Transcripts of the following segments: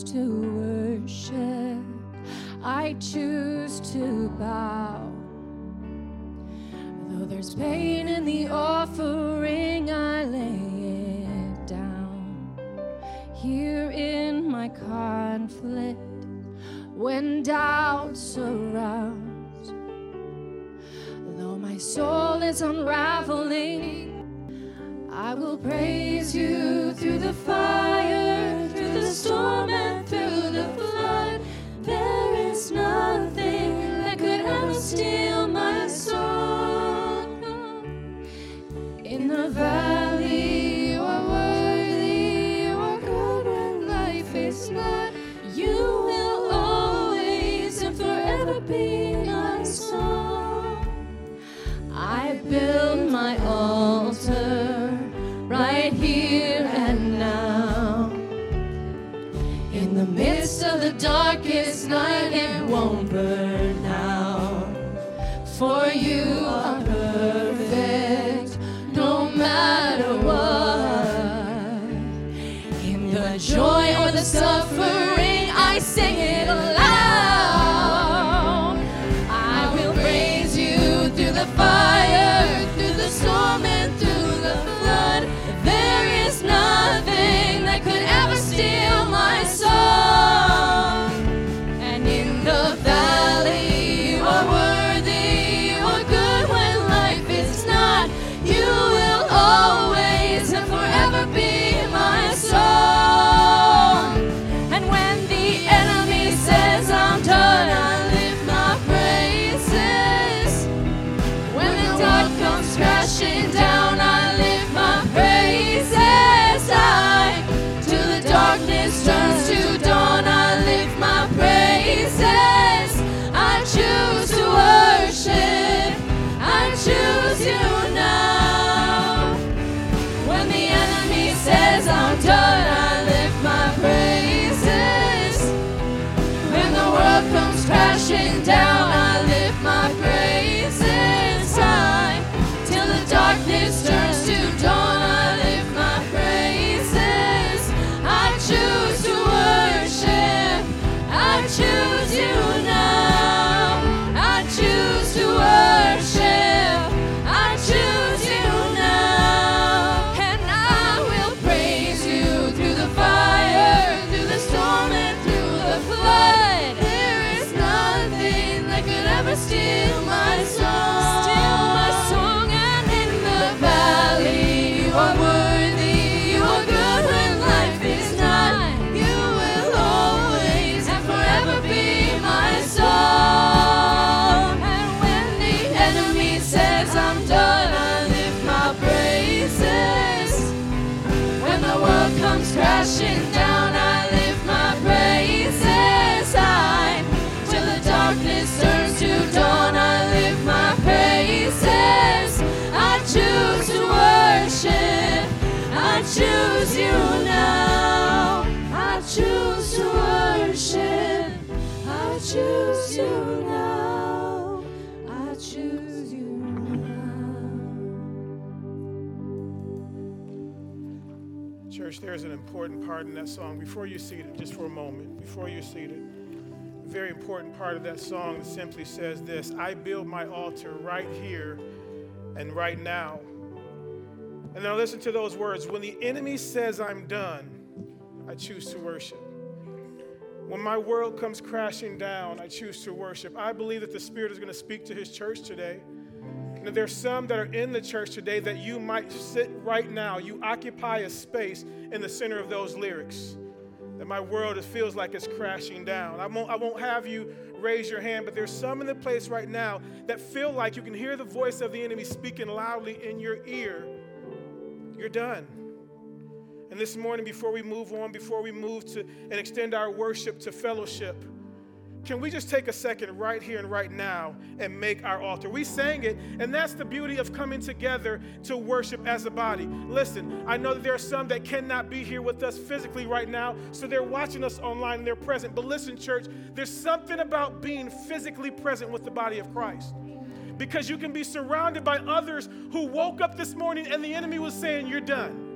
choose to worship. I choose to bow. Though there's pain in the offering, I lay it down. Here in my conflict, when doubt surrounds, though my soul is unraveling, I will praise you through the fire, through the storm and through the flood. There is nothing that could ever steal my song. In the valley, you are worthy, you are good when life is not. You will always and forever be my song. I build my altar right here and now. In the midst of the darkest night, it won't burn out. For you are perfect, no matter what. In the joy or the suffering, I sing it aloud. I will praise you through the fire, through the storm and through the flood. There is nothing that could ever steal my song. And in the valley, you are worthy, you are good when life is not. You will always and forever be my song. And when the enemy says I'm done, I lift my praises. When the dark comes crashing down, I lift my praises. Till the darkness turns to dawn, I lift my praises. I choose to worship, I choose you now. When the enemy says I'm done, I lift my praises. When the world comes crashing down, I lift my praises high. Till the darkness turns to dawn, I lift my praises. I choose to worship, I choose you now. I choose to worship, I choose you now. And I will praise you through the fire, through the storm and through the flood. There is nothing that could ever steal my song. Steal my song. And in the valley, you are worthy, you are good when life is not. You will always and forever be my song. And when the enemy says I'm done, I lift my praises. When the world comes crashing down, I lift my praises high. Till the darkness turns to dawn, I lift my praises. I choose to worship, I choose you now. I choose to worship, I choose you now. I choose you now. Church, there's an important part in that song. Before you're seated, just for a moment, before you're seated, a very important part of that song simply says this: I build my altar right here and right now. And now listen to those words. When the enemy says I'm done, I choose to worship. When my world comes crashing down, I choose to worship. I believe that the Spirit is going to speak to his church today. And that there's some that are in the church today that you might sit right now. You occupy a space in the center of those lyrics. That my world feels like it's crashing down. I won't have you raise your hand, but there's some in the place right now that feel like you can hear the voice of the enemy speaking loudly in your ear. You're done. And this morning, before we move on, before we move to and extend our worship to fellowship, can we just take a second right here and right now and make our altar? We sang it, and that's the beauty of coming together to worship as a body. Listen, I know that there are some that cannot be here with us physically right now, so they're watching us online and they're present. But listen, church, there's something about being physically present with the body of Christ. Because you can be surrounded by others who woke up this morning and the enemy was saying, you're done.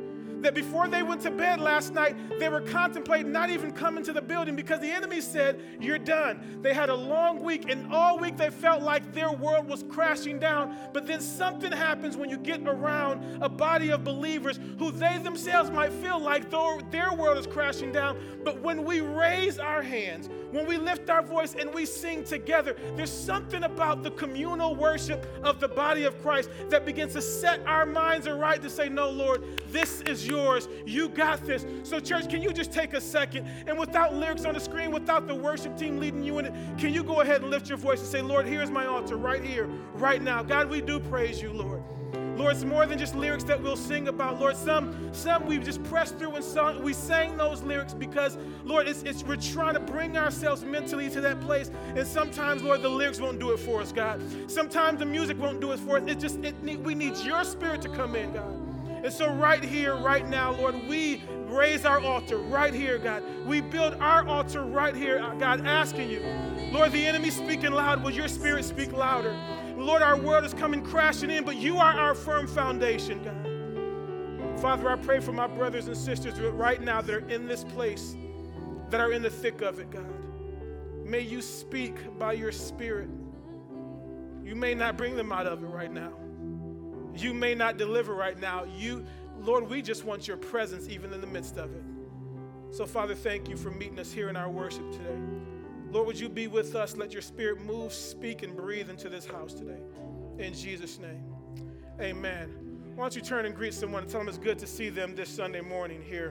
that before they went to bed last night, they were contemplating not even coming to the building because the enemy said, you're done. They had a long week, and all week they felt like their world was crashing down. But then something happens when you get around a body of believers who they themselves might feel like their world is crashing down. But when we raise our hands, when we lift our voice and we sing together, there's something about the communal worship of the body of Christ that begins to set our minds aright to say, no, Lord, this is yours. You got this. So church, can you just take a second and without lyrics on the screen, without the worship team leading you in it, can you go ahead and lift your voice and say, Lord, here's my altar right here, right now. God, we do praise you, Lord. Lord, it's more than just lyrics that we'll sing about. Lord, some we've just pressed through and we sang those lyrics because, Lord, we're trying to bring ourselves mentally to that place. And sometimes, Lord, the lyrics won't do it for us, God. Sometimes the music won't do it for us. We need your spirit to come in, God. And so right here, right now, Lord, we raise our altar right here, God. We build our altar right here, God, asking you. Lord, the enemy's speaking loud. Will your spirit speak louder? Lord, our world is coming crashing in, but you are our firm foundation, God. Father, I pray for my brothers and sisters right now that are in this place, that are in the thick of it, God. May you speak by your spirit. You may not bring them out of it right now. You may not deliver right now. Lord, we just want your presence even in the midst of it. So, Father, thank you for meeting us here in our worship today. Lord, would you be with us? Let your spirit move, speak, and breathe into this house today. In Jesus' name, amen. Why don't you turn and greet someone and tell them it's good to see them this Sunday morning here.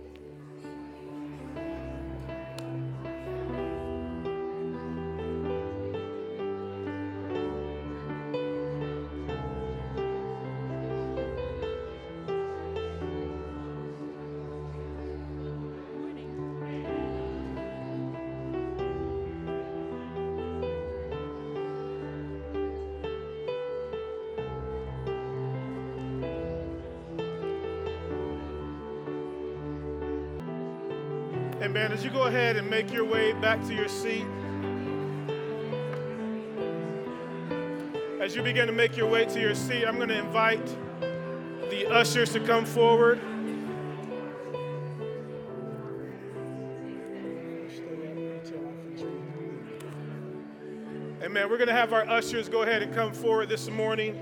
Amen. As you go ahead and make your way back to your seat, as you begin to make your way to your seat, I'm going to invite the ushers to come forward. Amen. We're going to have our ushers go ahead and come forward this morning.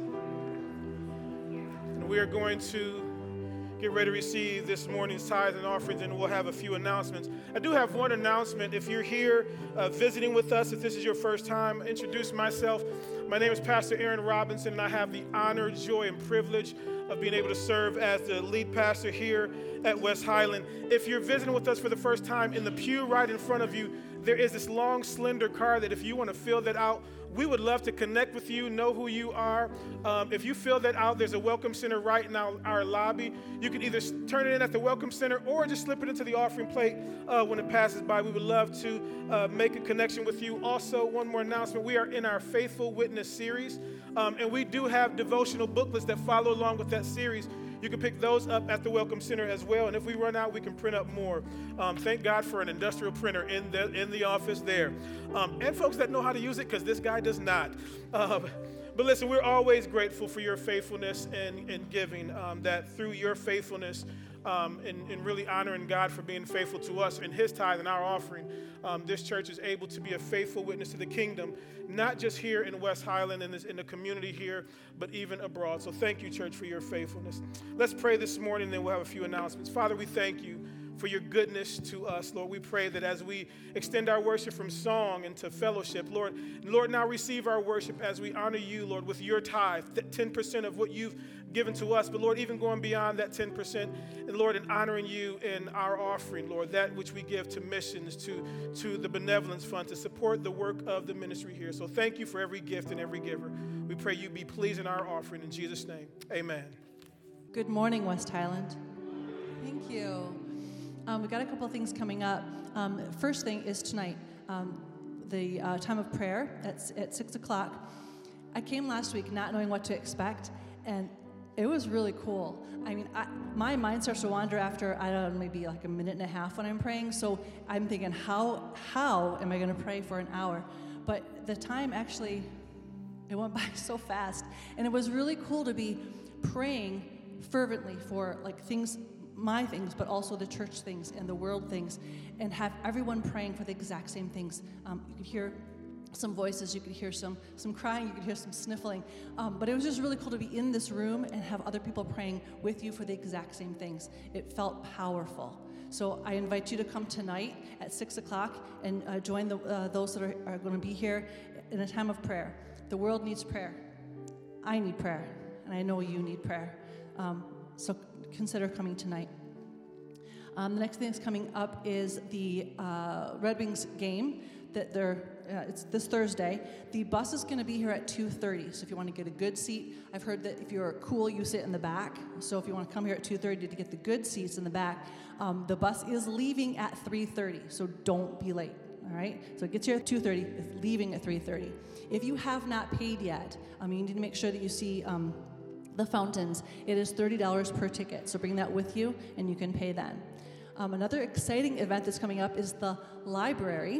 And we are going to get ready to receive this morning's tithes and offerings, and we'll have a few announcements. I do have one announcement. If you're here visiting with us, if this is your first time, introduce myself. My name is Pastor Aaron Robinson, and I have the honor, joy, and privilege of being able to serve as the lead pastor here at West Highland. If you're visiting with us for the first time, in the pew right in front of you, there is this long, slender card that if you want to fill that out, we would love to connect with you, know who you are. If you fill that out, there's a Welcome Center right in our lobby. You can either turn it in at the Welcome Center or just slip it into the offering plate when it passes by. We would love to make a connection with you. Also, one more announcement. We are in our Faithful Witness series, and we do have devotional booklets that follow along with that series. You can pick those up at the Welcome Center as well, and if we run out, we can print up more. Thank God for an industrial printer in the office there. And folks that know how to use it, because this guy does not. But listen, we're always grateful for your faithfulness and giving, that through your faithfulness and really honoring God for being faithful to us in his tithe and our offering, this church is able to be a faithful witness to the kingdom, not just here in West Highland and in the community here, but even abroad. So thank you, church, for your faithfulness. Let's pray this morning, and then we'll have a few announcements. Father, we thank you for your goodness to us. Lord, we pray that as we extend our worship from song into fellowship, Lord, now receive our worship as we honor you, Lord, with your tithe, 10% of what you've given to us. But Lord, even going beyond that 10%, and Lord, in honoring you in our offering, Lord, that which we give to missions, to the benevolence fund, to support the work of the ministry here. So thank you for every gift and every giver. We pray you be pleased in our offering. In Jesus' name, amen. Good morning, West Highland. Thank you. We've got a couple of things coming up. First thing is tonight, the time of prayer at 6 o'clock. I came last week not knowing what to expect, and it was really cool. I mean, my mind starts to wander after, I don't know, maybe like a minute and a half when I'm praying, so I'm thinking, how am I going to pray for an hour? But the time actually, it went by so fast, and it was really cool to be praying fervently for like things, my things, but also the church things and the world things, and have everyone praying for the exact same things. You could hear some voices, you could hear some crying, you could hear some sniffling, but it was just really cool to be in this room and have other people praying with you for the exact same things. It felt powerful. So I invite you to come tonight at 6 o'clock and join those that are going to be here in a time of prayer. The world needs prayer. I need prayer, and I know you need prayer. So consider coming tonight. The next thing that's coming up is the Red Wings game. It's this Thursday. The bus is going to be here at 2:30. So if you want to get a good seat, I've heard that if you're cool, you sit in the back. So if you want to come here at 2:30 to get the good seats in the back, the bus is leaving at 3:30. So don't be late. All right. So it gets here at 2:30. It's leaving at 3:30. If you have not paid yet, you need to make sure that you see the fountains. It is $30 per ticket. So bring that with you, and you can pay then. Another exciting event that's coming up is the library.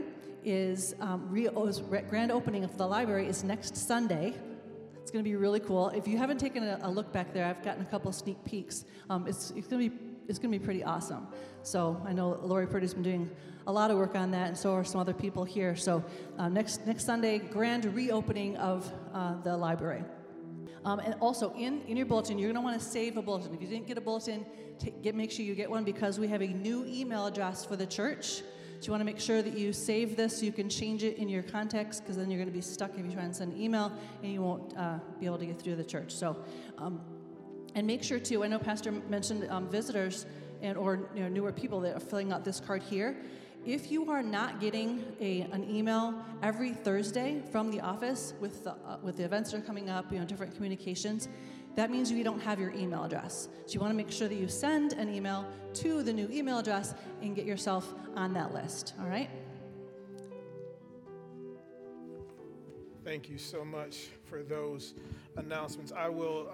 Grand opening of the library is next Sunday. It's going to be really cool. If you haven't taken a look back there, I've gotten a couple sneak peeks. It's going to be pretty awesome. So I know Lori Purdy's been doing a lot of work on that, and so are some other people here. So next Sunday, grand reopening of the library. And also in your bulletin, you're going to want to save a bulletin. If you didn't get a bulletin, make sure you get one, because we have a new email address for the church. So you want to make sure that you save this so you can change it in your context, because then you're going to be stuck if you try and send an email and you won't be able to get through the church. So, and make sure too, I know Pastor mentioned visitors or newer people that are filling out this card here. If you are not getting an email every Thursday from the office with the events that are coming up, different communications, that means you don't have your email address. So you want to make sure that you send an email to the new email address and get yourself on that list, all right? Thank you so much for those announcements. I will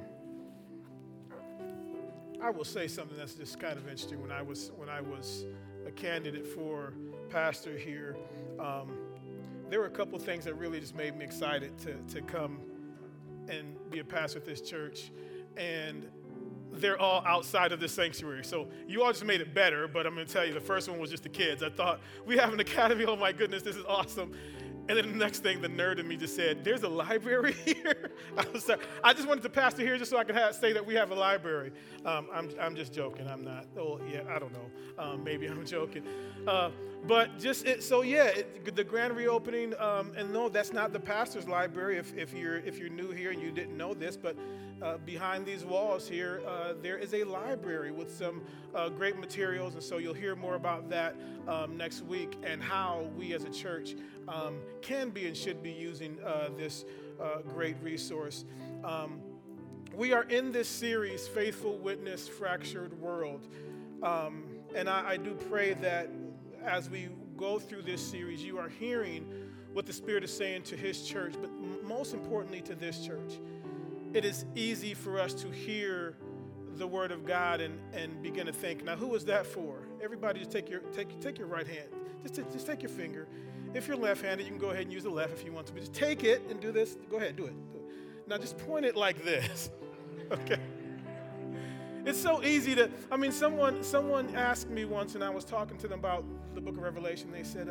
say something that's just kind of interesting. When I was a candidate for pastor here, there were a couple things that really just made me excited to come and be a pastor at this church, and they're all outside of this sanctuary. So you all just made it better, but I'm going to tell you, the first one was just the kids. I thought, we have an academy, oh my goodness, this is awesome. And then the next thing, the nerd in me just said, there's a library here? I just wanted to pastor here just so I could say that we have a library. I'm just joking. I'm not. Oh, yeah, I don't know. Maybe I'm joking. But the grand reopening, and no, that's not the pastor's library if you're new here and you didn't know this, but behind these walls here, there is a library with some great materials, and so you'll hear more about that next week, and how we as a church can be and should be using this great resource. We are in this series, Faithful Witness, Fractured World, and I do pray that as we go through this series, you are hearing what the Spirit is saying to His church, but most importantly to this church. It is easy for us to hear the Word of God and begin to think, now who is that for? Everybody just take your right hand. Just take your finger. If you're left-handed, you can go ahead and use the left if you want to, but just take it and do this. Go ahead, do it. Now just point it like this, okay? It's so easy someone asked me once, and I was talking to them about the book of Revelation. They said,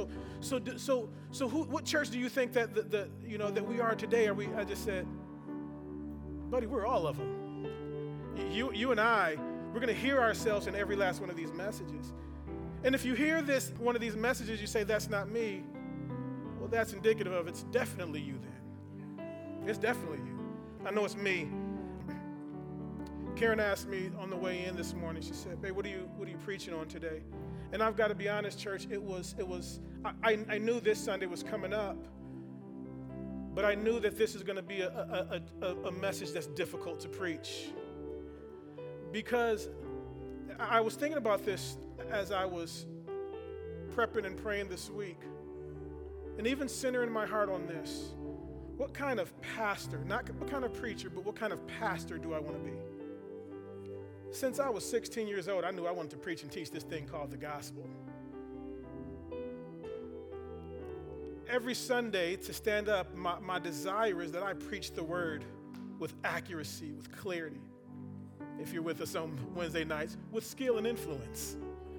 what church do you think that that we are today? I just said, buddy, we're all of them. You and I, we're going to hear ourselves in every last one of these messages. And if you hear one of these messages, you say, that's not me, well, that's indicative of it's definitely you then. It's definitely you. I know it's me. Karen asked me on the way in this morning, she said, babe, what are you preaching on today? And I've got to be honest, church, I knew this Sunday was coming up, but I knew that this is going to be a message that's difficult to preach. Because I was thinking about this as I was prepping and praying this week, and even centering my heart on this. What kind of pastor, not what kind of preacher, but what kind of pastor do I want to be? Since I was 16 years old, I knew I wanted to preach and teach this thing called the gospel. Every Sunday to stand up, my desire is that I preach the word with accuracy, with clarity. if you're with us on Wednesday nights, with skill and influence.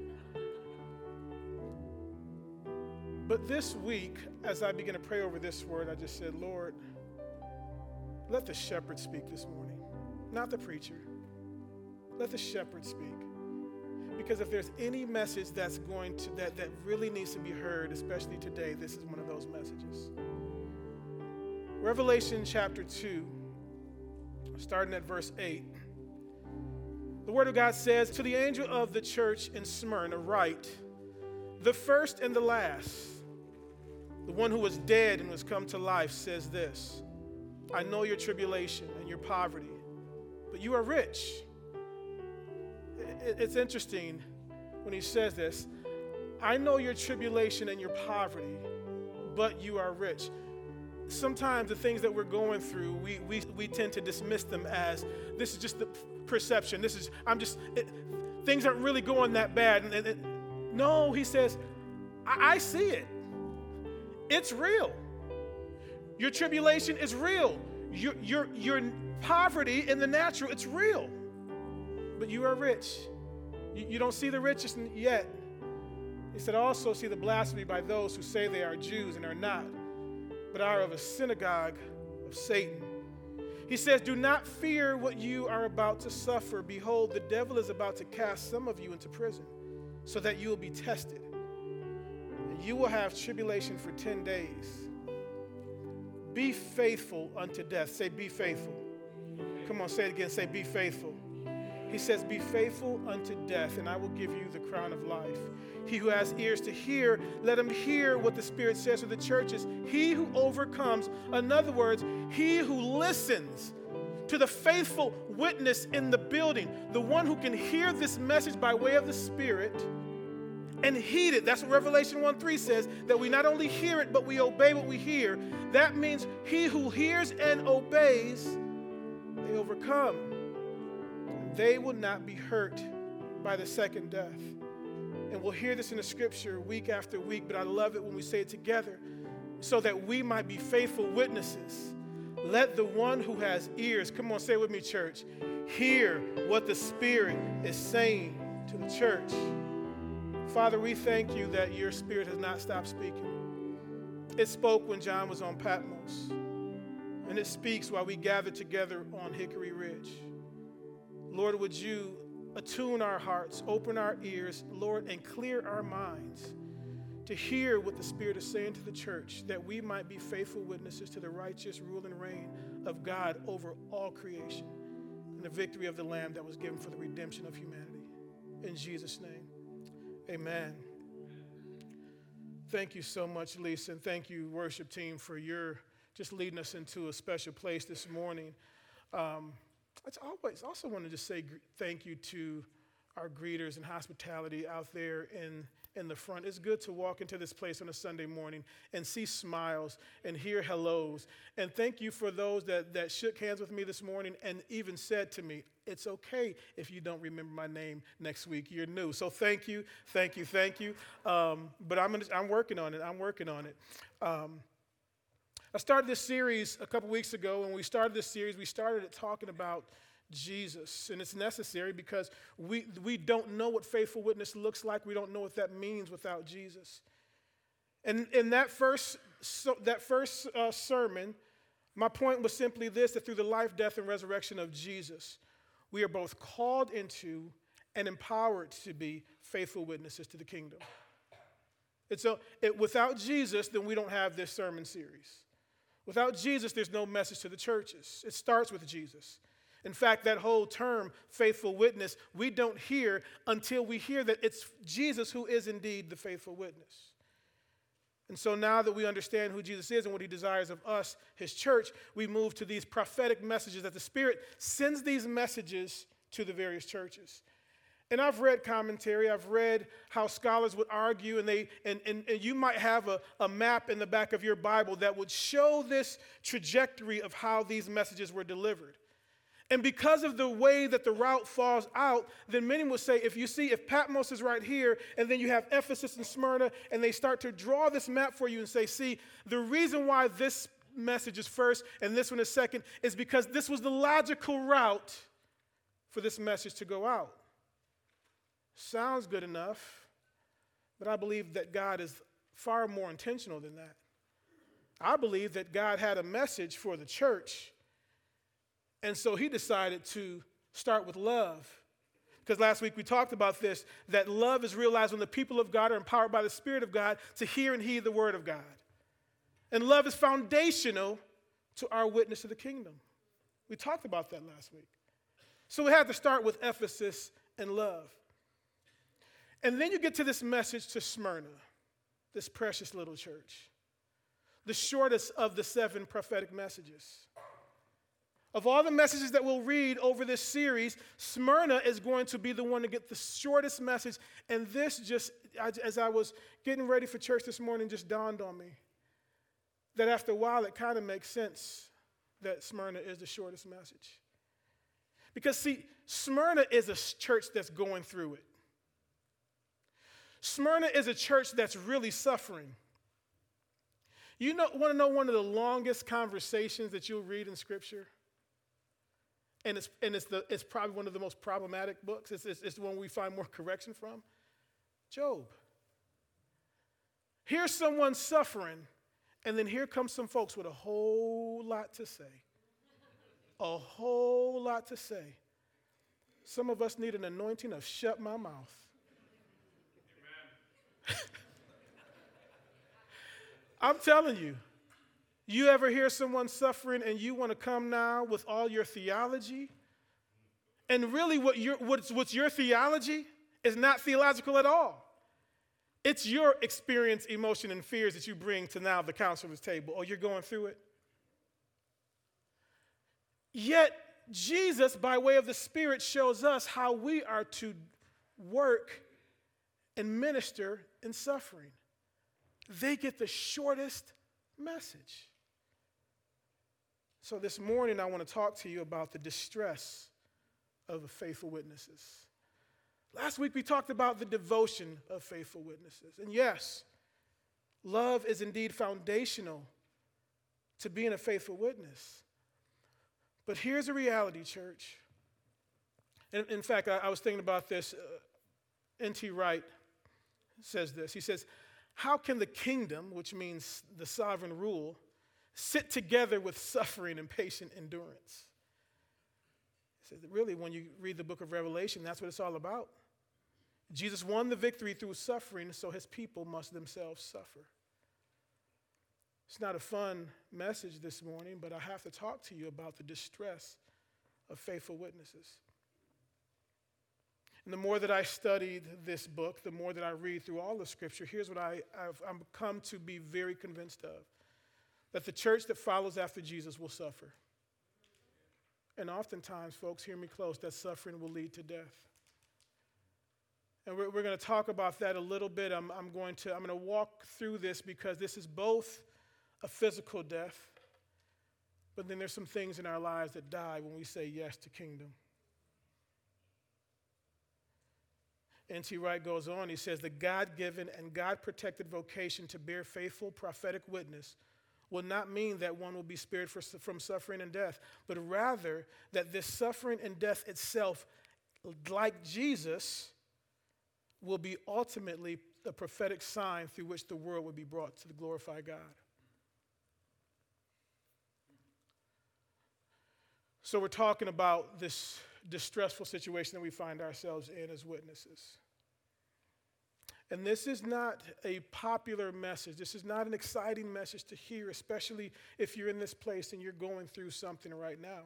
But this week, as I began to pray over this word, I just said, Lord, let the shepherd speak this morning, not the preacher. Let the shepherd speak. Because if there's any message that's that really needs to be heard, especially today, this is one of those messages. Revelation chapter 2, starting at verse 8. The word of God says, to the angel of the church in Smyrna write, the first and the last, the one who was dead and was come to life, says this, I know your tribulation and your poverty, but you are rich. It's interesting when he says this, I know your tribulation and your poverty, but you are rich. Sometimes the things that we're going through, we tend to dismiss them as, this is just the perception. Things aren't really going that bad. No, he says, I see it. It's real. Your tribulation is real. Your poverty in the natural, it's real. But you are rich. You don't see the riches yet. He said, also see the blasphemy by those who say they are Jews and are not, but are of a synagogue of Satan. He says, do not fear what you are about to suffer. Behold, the devil is about to cast some of you into prison so that you will be tested. And you will have tribulation for 10 days. Be faithful unto death. Say, be faithful. Come on, say it again. Say, be faithful. He says, be faithful unto death, and I will give you the crown of life. He who has ears to hear, let him hear what the Spirit says to the churches. He who overcomes, in other words, he who listens to the faithful witness in the building, the one who can hear this message by way of the Spirit and heed it. That's what Revelation 1:3 says, that we not only hear it, but we obey what we hear. That means he who hears and obeys, they overcome. They will not be hurt by the second death. And we'll hear this in the scripture week after week, but I love it when we say it together so that we might be faithful witnesses. Let the one who has ears, come on, say it with me, church, hear what the Spirit is saying to the church. Father, we thank you that your Spirit has not stopped speaking. It spoke when John was on Patmos, and it speaks while we gather together on Hickory Ridge. Lord, would you attune our hearts, open our ears, Lord, and clear our minds to hear what the Spirit is saying to the church, that we might be faithful witnesses to the righteous rule and reign of God over all creation and the victory of the Lamb that was given for the redemption of humanity. In Jesus' name, amen. Thank you so much, Lisa, and thank you, worship team, for your just leading us into a special place this morning. I also wanted to say thank you to our greeters and hospitality out there in the front. It's good to walk into this place on a Sunday morning and see smiles and hear hellos. And thank you for those that shook hands with me this morning and even said to me, it's okay if you don't remember my name next week. You're new. So thank you. But I'm working on it. I started this series a couple weeks ago. When we started this series, we started it talking about Jesus. And it's necessary because we don't know what faithful witness looks like. We don't know what that means without Jesus. And in that first sermon, my point was simply this, that through the life, death, and resurrection of Jesus, we are both called into and empowered to be faithful witnesses to the kingdom. And so without Jesus, then we don't have this sermon series. Without Jesus, there's no message to the churches. It starts with Jesus. In fact, that whole term, faithful witness, we don't hear until we hear that it's Jesus who is indeed the faithful witness. And so now that we understand who Jesus is and what he desires of us, his church, we move to these prophetic messages that the Spirit sends these messages to the various churches. And I've read commentary, I've read how scholars would argue, and you might have a map in the back of your Bible that would show this trajectory of how these messages were delivered. And because of the way that the route falls out, then many would say, if Patmos is right here, and then you have Ephesus and Smyrna, and they start to draw this map for you and say, see, the reason why this message is first and this one is second is because this was the logical route for this message to go out. Sounds good enough, but I believe that God is far more intentional than that. I believe that God had a message for the church, and so he decided to start with love. Because last week we talked about this, that love is realized when the people of God are empowered by the Spirit of God to hear and heed the word of God. And love is foundational to our witness to the kingdom. We talked about that last week. So we had to start with Ephesus and love. And then you get to this message to Smyrna, this precious little church, the shortest of the 7 prophetic messages. Of all the messages that we'll read over this series, Smyrna is going to be the one to get the shortest message. And this just, as I was getting ready for church this morning, just dawned on me that after a while it kind of makes sense that Smyrna is the shortest message. Because see, Smyrna is a church that's going through it. Smyrna is a church that's really suffering. You want to know one of the longest conversations that you'll read in Scripture? And it's probably one of the most problematic books. It's the one we find more correction from. Job. Here's someone suffering, and then here comes some folks with a whole lot to say. A whole lot to say. Some of us need an anointing of shut my mouth. I'm telling you, you ever hear someone suffering and you want to come now with all your theology? And really what's your theology is not theological at all. It's your experience, emotion, and fears that you bring to now the counselor's table. Oh, you're going through it? Yet Jesus, by way of the Spirit, shows us how we are to work and minister in suffering. They get the shortest message. So this morning I want to talk to you about the distress of the faithful witnesses. Last week we talked about the devotion of faithful witnesses. And yes, love is indeed foundational to being a faithful witness. But here's a reality, church. And in fact, I was thinking about this. N.T. Wright says this. He says, how can the kingdom, which means the sovereign rule, sit together with suffering and patient endurance? He says, really, when you read the book of Revelation, that's what it's all about. Jesus won the victory through suffering, so his people must themselves suffer. It's not a fun message this morning, but I have to talk to you about the distress of faithful witnesses. And the more that I studied this book, the more that I read through all of Scripture, here's what I've come to be very convinced of. That the church that follows after Jesus will suffer. And oftentimes, folks, hear me close, that suffering will lead to death. And we're going to talk about that a little bit. I'm going to walk through this because this is both a physical death, but then there's some things in our lives that die when we say yes to kingdom. N.T. Wright goes on, he says, the God-given and God-protected vocation to bear faithful prophetic witness will not mean that one will be spared from suffering and death, but rather that this suffering and death itself, like Jesus, will be ultimately the prophetic sign through which the world will be brought to glorify God. So we're talking about this distressful situation that we find ourselves in as witnesses. And this is not a popular message. This is not an exciting message to hear, especially if you're in this place and you're going through something right now.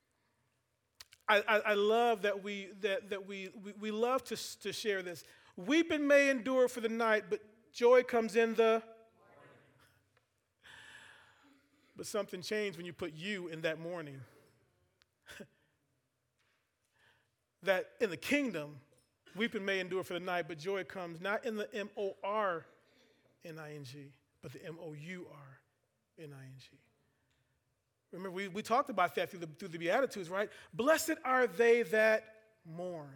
I love that we love to share this. Weeping may endure for the night, but joy comes in the But something changed when you put you in that morning. That in the kingdom, weeping may endure for the night, but joy comes not in the M-O-R-N-I-N-G, but the M-O-U-R-N-I-N-G. Remember, we talked about that through the Beatitudes, right? Blessed are they that mourn.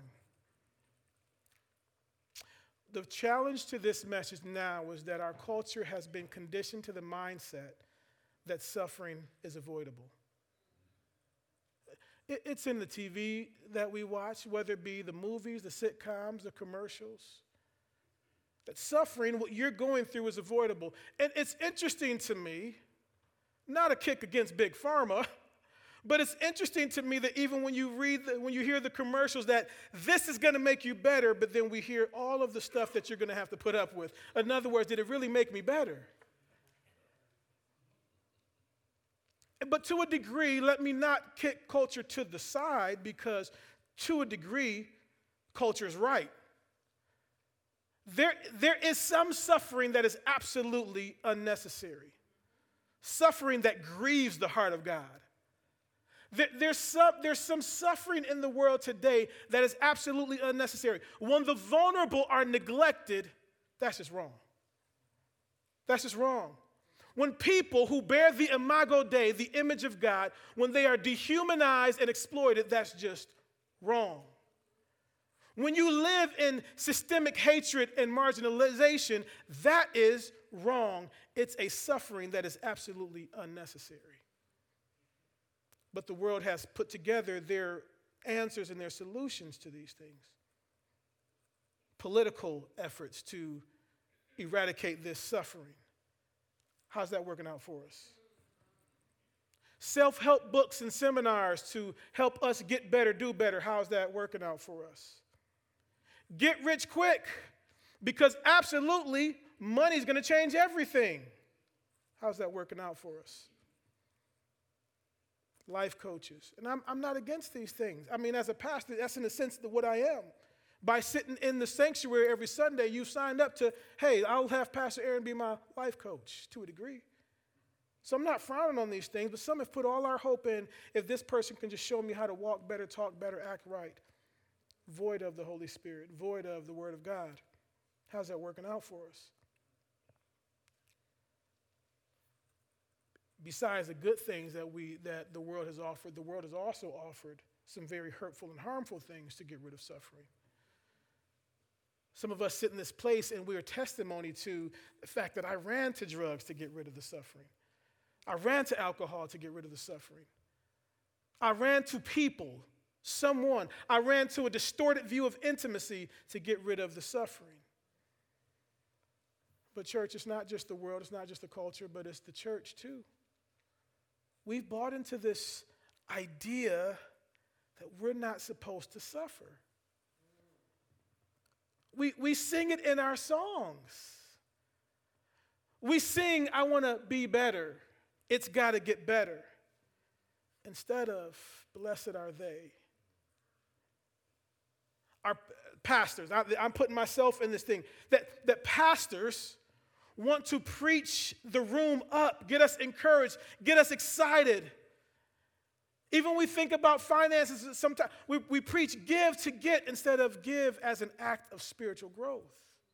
The challenge to this message now is that our culture has been conditioned to the mindset that suffering is avoidable. It's in the TV that we watch, whether it be the movies, the sitcoms, the commercials. That suffering, what you're going through, is avoidable. And it's interesting to me, not a kick against Big Pharma, but it's interesting to me that even when you hear the commercials that this is going to make you better, but then we hear all of the stuff that you're going to have to put up with. In other words, did it really make me better? But to a degree, let me not kick culture to the side, because to a degree, culture is right. There is some suffering that is absolutely unnecessary. Suffering that grieves the heart of God. There's some suffering in the world today that is absolutely unnecessary. When the vulnerable are neglected, that's just wrong. That's just wrong. When people who bear the imago Dei, the image of God, when they are dehumanized and exploited, that's just wrong. When you live in systemic hatred and marginalization, that is wrong. It's a suffering that is absolutely unnecessary. But the world has put together their answers and their solutions to these things. Political efforts to eradicate this suffering. How's that working out for us? Self-help books and seminars to help us get better, do better. How's that working out for us? Get rich quick, because absolutely money's going to change everything. How's that working out for us? Life coaches. And I'm not against these things. I mean, as a pastor, that's in a sense what I am. By sitting in the sanctuary every Sunday, you've signed up to, hey, I'll have Pastor Aaron be my life coach to a degree. So I'm not frowning on these things, but some have put all our hope in, if this person can just show me how to walk better, talk better, act right, void of the Holy Spirit, void of the Word of God. How's that working out for us? Besides the good things that the world has offered, the world has also offered some very hurtful and harmful things to get rid of suffering. Some of us sit in this place and we are testimony to the fact that I ran to drugs to get rid of the suffering. I ran to alcohol to get rid of the suffering. I ran to people, someone. I ran to a distorted view of intimacy to get rid of the suffering. But church, it's not just the world, it's not just the culture, but it's the church too. We've bought into this idea that we're not supposed to suffer. We sing it in our songs. We sing, I want to be better. It's got to get better. Instead of, blessed are they. Our pastors, I'm putting myself in this thing, that pastors want to preach the room up, get us encouraged, get us excited. Even when we think about finances, sometimes we preach give to get instead of give as an act of spiritual growth.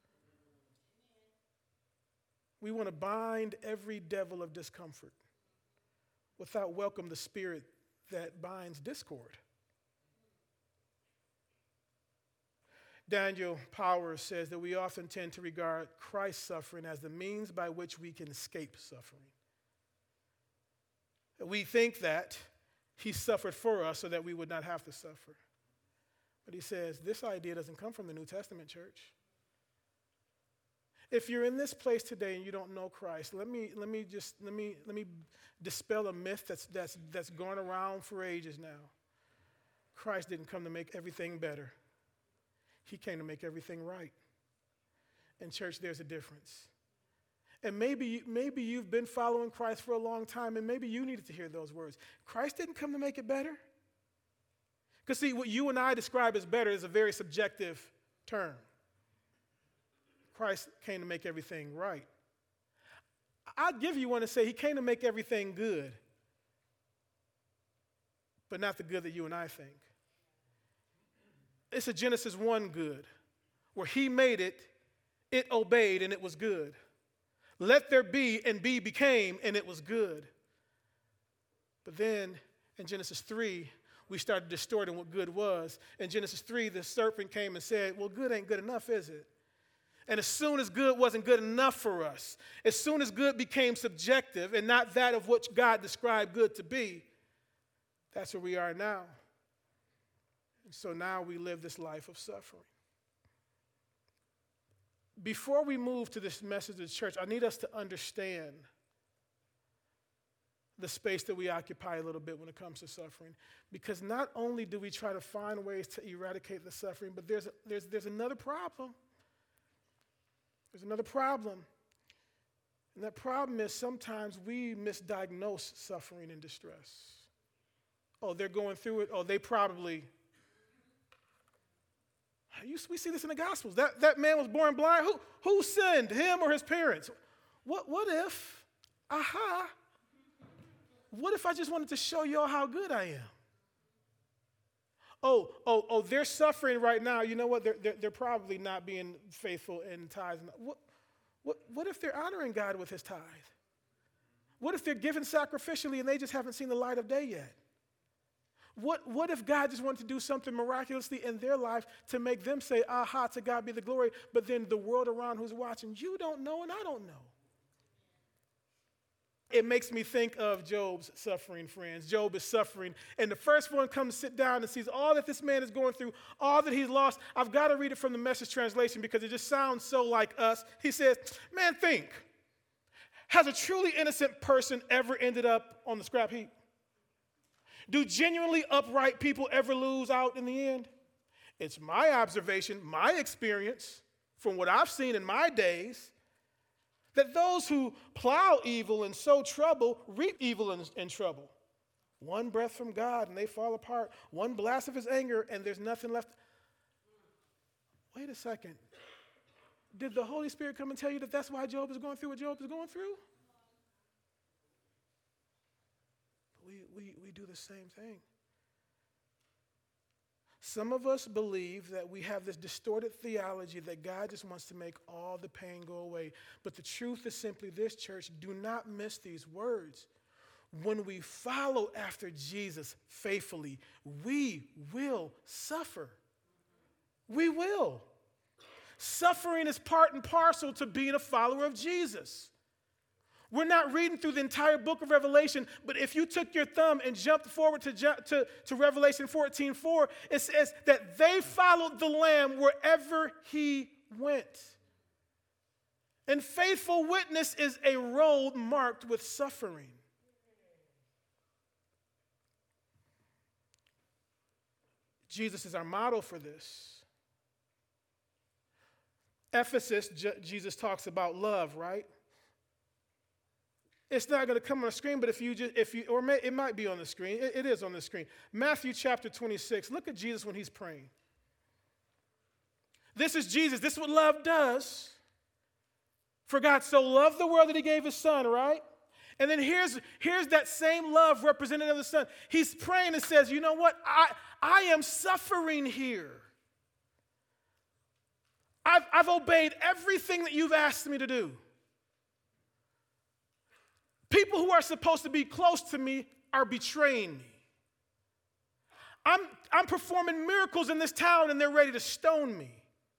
We want to bind every devil of discomfort without welcome the spirit that binds discord. Daniel Powers says that we often tend to regard Christ's suffering as the means by which we can escape suffering. We think that he suffered for us so that we would not have to suffer. But he says this idea doesn't come from the New Testament, church. If you're in this place today and you don't know Christ, let me dispel a myth that's gone around for ages now. Christ didn't come to make everything better. He came to make everything right. And church, there's a difference. And maybe you've been following Christ for a long time, and maybe you needed to hear those words. Christ didn't come to make it better. Because see, what you and I describe as better is a very subjective term. Christ came to make everything right. I'd give you one to say he came to make everything good, but not the good that you and I think. It's a Genesis 1 good, where he made it, it obeyed, and it was good. Let there be, and be became, and it was good. But then in Genesis 3, we started distorting what good was. In Genesis 3, the serpent came and said, well, good ain't good enough, is it? And as soon as good wasn't good enough for us, as soon as good became subjective and not that of which God described good to be, that's where we are now. So now we live this life of suffering. Before we move to this message of the church, I need us to understand the space that we occupy a little bit when it comes to suffering. Because not only do we try to find ways to eradicate the suffering, but there's another problem. There's another problem. And that problem is sometimes we misdiagnose suffering and distress. Oh, they're going through it. Oh, they probably... We see this in the Gospels. That man was born blind. Who sinned, him or his parents? What if, what if I just wanted to show y'all how good I am? Oh, they're suffering right now. You know what? They're probably not being faithful in tithes. What if they're honoring God with his tithe? What if they're giving sacrificially and they just haven't seen the light of day yet? What if God just wanted to do something miraculously in their life to make them say, aha, to God be the glory, but then the world around who's watching, you don't know and I don't know. It makes me think of Job's suffering, friends. Job is suffering, and the first one comes to sit down and sees all that this man is going through, all that he's lost. I've got to read it from the Message translation because it just sounds so like us. He says, man, think, has a truly innocent person ever ended up on the scrap heap? Do genuinely upright people ever lose out in the end? It's my observation, my experience, from what I've seen in my days, that those who plow evil and sow trouble reap evil and trouble. One breath from God and they fall apart. One blast of his anger and there's nothing left. Wait a second. Did the Holy Spirit come and tell you that that's why Job is going through what Job is going through? We do the same thing. Some of us believe that we have this distorted theology that God just wants to make all the pain go away. But the truth is simply this, church, do not miss these words. When we follow after Jesus faithfully, we will suffer. We will. Suffering is part and parcel to being a follower of Jesus. We're not reading through the entire book of Revelation, but if you took your thumb and jumped forward to Revelation 14:4, it says that they followed the Lamb wherever he went. And faithful witness is a road marked with suffering. Jesus is our model for this. Ephesus, Jesus talks about love, right? It's not going to come on the screen, but it might be on the screen. It is on the screen. Matthew chapter 26. Look at Jesus when he's praying. This is Jesus. This is what love does. For God so loved the world that he gave his son, right? And then here's that same love represented of the son. He's praying and says, you know what? I am suffering here. I've obeyed everything that you've asked me to do. People who are supposed to be close to me are betraying me. I'm performing miracles in this town and they're ready to stone me.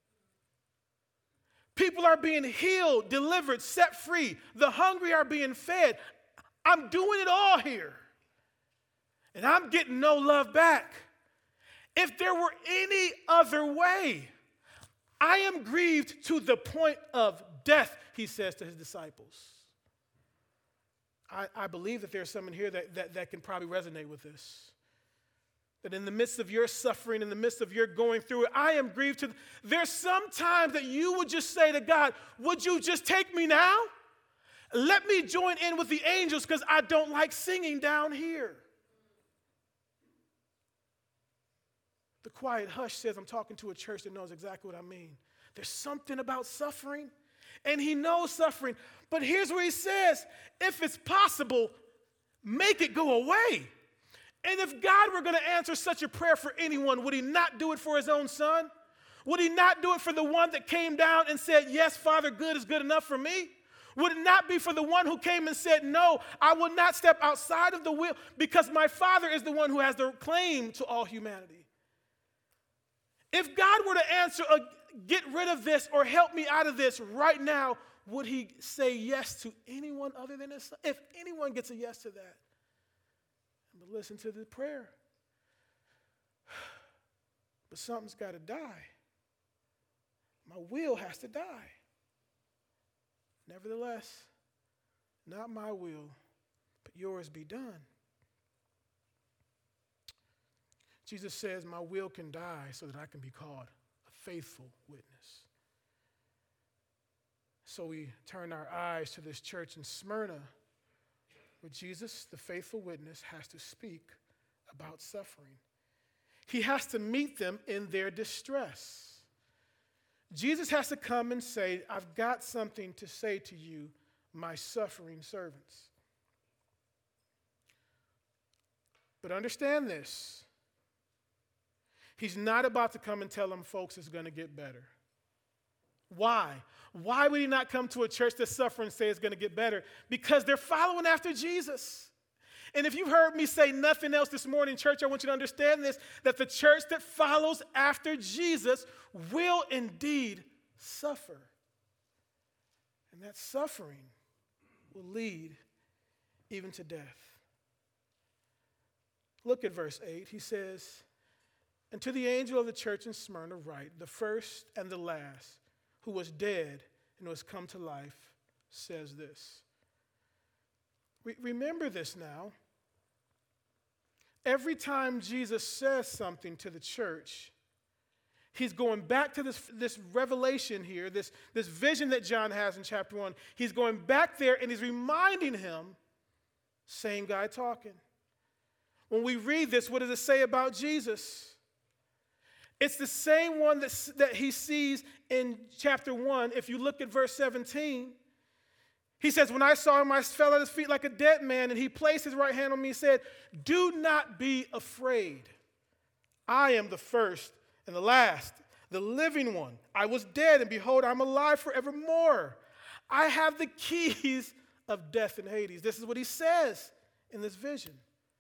People are being healed, delivered, set free. The hungry are being fed. I'm doing it all here. And I'm getting no love back. If there were any other way, I am grieved to the point of death, he says to his disciples. I believe that there's someone here that can probably resonate with this. That in the midst of your suffering, in the midst of your going through it, I am grieved to. There's some time that you would just say to God, would you just take me now? Let me join in with the angels because I don't like singing down here. The quiet hush says I'm talking to a church that knows exactly what I mean. There's something about suffering. And he knows suffering. But here's where he says, if it's possible, make it go away. And if God were going to answer such a prayer for anyone, would he not do it for his own son? Would he not do it for the one that came down and said, yes, Father, good is good enough for me? Would it not be for the one who came and said, no, I will not step outside of the will because my Father is the one who has the claim to all humanity? If God were to answer get rid of this or help me out of this right now, would he say yes to anyone other than his son? If anyone gets a yes to that, but listen to the prayer. but something's got to die. My will has to die. Nevertheless, not my will, but yours be done. Jesus says, my will can die so that I can be called a faithful witness. So we turn our eyes to this church in Smyrna, where Jesus, the faithful witness, has to speak about suffering. He has to meet them in their distress. Jesus has to come and say, I've got something to say to you, my suffering servants. But understand this. He's not about to come and tell them folks it's going to get better. Why? Why would he not come to a church that's suffering and say it's going to get better? Because they're following after Jesus. And if you've heard me say nothing else this morning, church, I want you to understand this, that the church that follows after Jesus will indeed suffer. And that suffering will lead even to death. Look at verse 8. He says, and to the angel of the church in Smyrna write, the first and the last, who was dead and was come to life, says this. Remember this now. Every time Jesus says something to the church, he's going back to this revelation here, this vision that John has in chapter 1. He's going back there and he's reminding him, same guy talking. When we read this, what does it say about Jesus? It's the same one that he sees in chapter 1. If you look at verse 17, he says, when I saw him, I fell at his feet like a dead man, and he placed his right hand on me and said, do not be afraid. I am the first and the last, the living one. I was dead, and behold, I'm alive forevermore. I have the keys of death and Hades. This is what he says in this vision.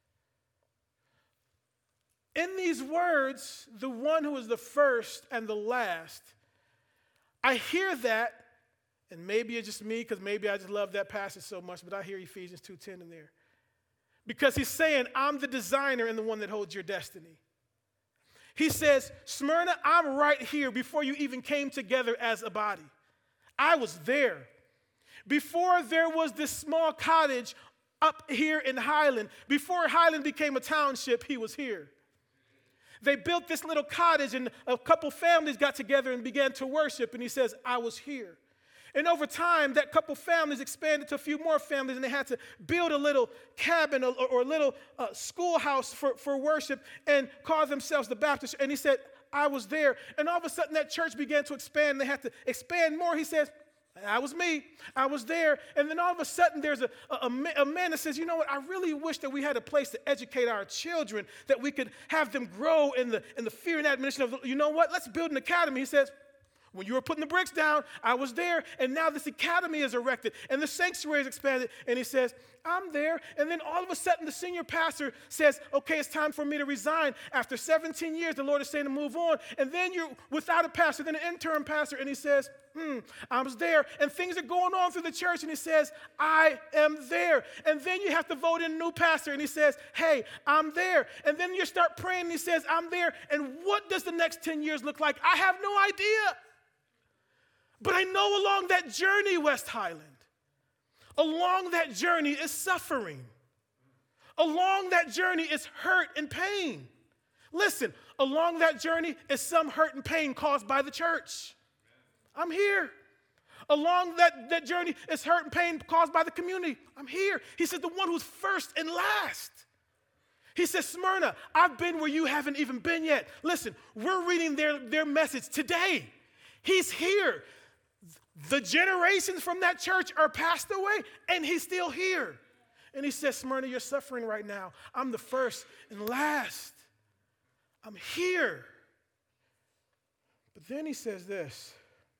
In these words, the one who is the first and the last, I hear that, and maybe it's just me because maybe I just love that passage so much, but I hear Ephesians 2:10 in there. Because he's saying, I'm the designer and the one that holds your destiny. He says, Smyrna, I'm right here before you even came together as a body. I was there. Before there was this small cottage up here in Highland, before Highland became a township, he was here. They built this little cottage, and a couple families got together and began to worship, and he says, I was here. And over time, that couple families expanded to a few more families, and they had to build a little cabin or a little schoolhouse for worship and call themselves the Baptist. And he said, I was there. And all of a sudden, that church began to expand, and they had to expand more. He says, that was me. I was there. And then all of a sudden, there's a man that says, you know what, I really wish that we had a place to educate our children, that we could have them grow in the fear and admonition of, you know what, let's build an academy. He says, when you were putting the bricks down, I was there, and now this academy is erected, and the sanctuary is expanded. And he says, I'm there. And then all of a sudden, the senior pastor says, okay, it's time for me to resign. After 17 years, the Lord is saying to move on. And then you're without a pastor, then an interim pastor, and he says, I was there. And things are going on through the church, and he says, I am there. And then you have to vote in a new pastor, and he says, hey, I'm there. And then you start praying, and he says, I'm there. And what does the next 10 years look like? I have no idea. But I know along that journey, West Highland, along that journey is suffering. Along that journey is hurt and pain. Listen, along that journey is some hurt and pain caused by the church. I'm here. Along that journey is hurt and pain caused by the community. I'm here. He said, the one who's first and last. He says, Smyrna, I've been where you haven't even been yet. Listen, we're reading their message today. He's here. The generations from that church are passed away, and he's still here. And he says, Smyrna, you're suffering right now. I'm the first and last. I'm here. But then he says this,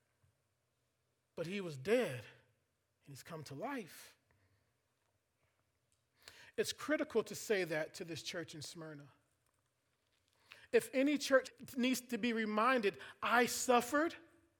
but he was dead, and he's come to life. It's critical to say that to this church in Smyrna. If any church needs to be reminded, I suffered,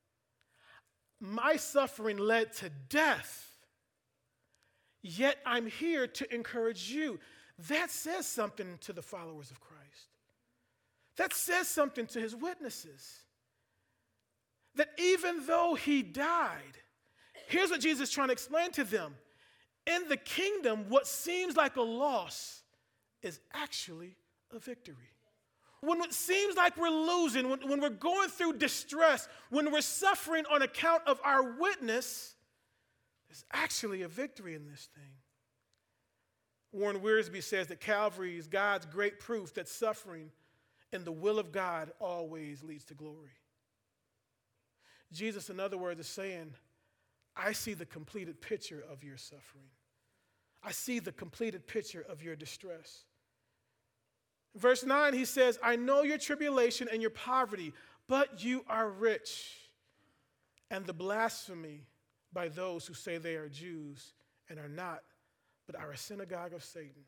my suffering led to death, yet I'm here to encourage you. That says something to the followers of Christ. That says something to his witnesses. That even though he died, here's what Jesus is trying to explain to them. In the kingdom, what seems like a loss is actually a victory. When it seems like we're losing, when we're going through distress, when we're suffering on account of our witness, there's actually a victory in this thing. Warren Wiersbe says that Calvary is God's great proof that suffering in the will of God always leads to glory. Jesus, in other words, is saying, I see the completed picture of your suffering. I see the completed picture of your distress. Verse 9, he says, I know your tribulation and your poverty, but you are rich, and the blasphemy by those who say they are Jews and are not, but are a synagogue of Satan.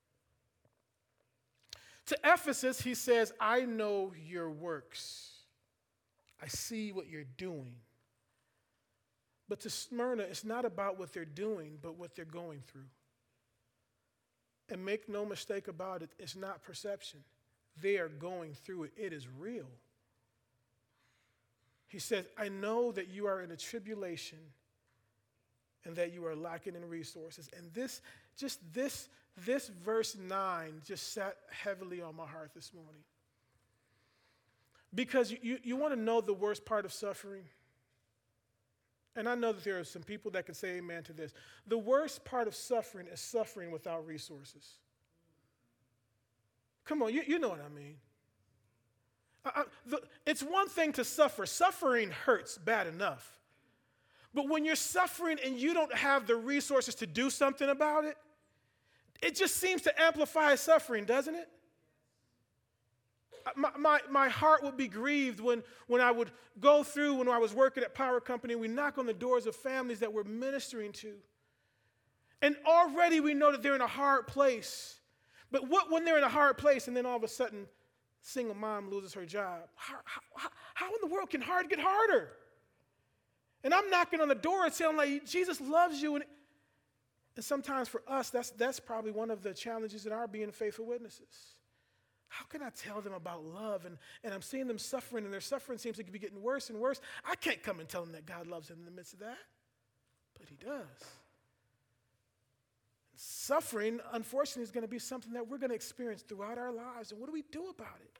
To Ephesus, he says, I know your works. I see what you're doing. But to Smyrna, it's not about what they're doing, but what they're going through. And make no mistake about it, it's not perception. They are going through it. It is real. He says, I know that you are in a tribulation and that you are lacking in resources. And this verse 9 just sat heavily on my heart this morning. Because you want to know the worst part of suffering? And I know that there are some people that can say amen to this. The worst part of suffering is suffering without resources. Come on, you know what I mean. It's one thing to suffer. Suffering hurts bad enough. But when you're suffering and you don't have the resources to do something about it, it just seems to amplify suffering, doesn't it? My heart would be grieved when I would go through, when I was working at Power Company, we knock on the doors of families that we're ministering to. And already we know that they're in a hard place. But when they're in a hard place and then all of a sudden, single mom loses her job, how in the world can hard get harder? And I'm knocking on the door and saying, like, Jesus loves you. And sometimes for us, that's probably one of the challenges in our being faithful witnesses. How can I tell them about love? And I'm seeing them suffering, and their suffering seems to be getting worse and worse. I can't come and tell them that God loves them in the midst of that. But he does. Suffering, unfortunately, is going to be something that we're going to experience throughout our lives. And what do we do about it?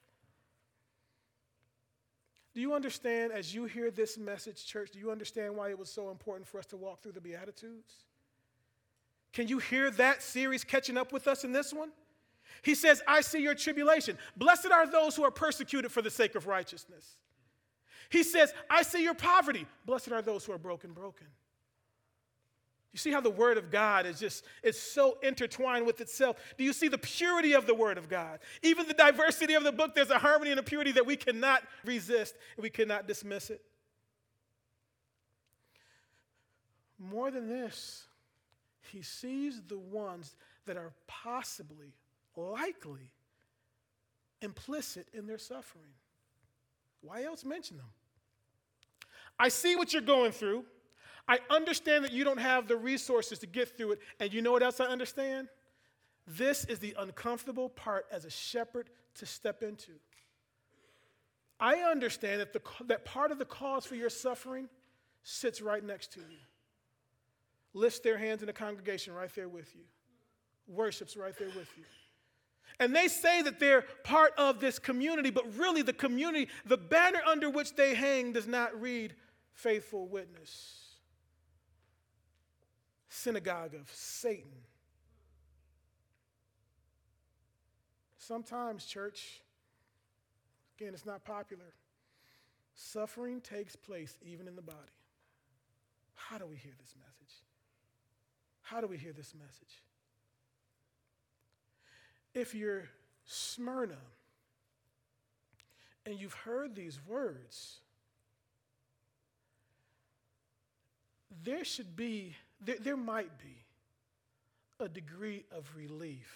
Do you understand, as you hear this message, church, do you understand why it was so important for us to walk through the Beatitudes? Can you hear that series catching up with us in this one? He says, I see your tribulation. Blessed are those who are persecuted for the sake of righteousness. He says, I see your poverty. Blessed are those who are broken. You see how the word of God is so intertwined with itself. Do you see the purity of the word of God? Even the diversity of the book, there's a harmony and a purity that we cannot resist, and we cannot dismiss it. More than this, he sees the ones that are possibly, likely, implicit in their suffering. Why else mention them? I see what you're going through. I understand that you don't have the resources to get through it. And you know what else I understand? This is the uncomfortable part as a shepherd to step into. I understand that part of the cause for your suffering sits right next to you. Lifts their hands in the congregation right there with you. Worships right there with you. And they say that they're part of this community, but really the community, the banner under which they hang does not read faithful witness. Synagogue of Satan. Sometimes, church, again, it's not popular. Suffering takes place even in the body. How do we hear this message? How do we hear this message? If you're Smyrna and you've heard these words, there might be a degree of relief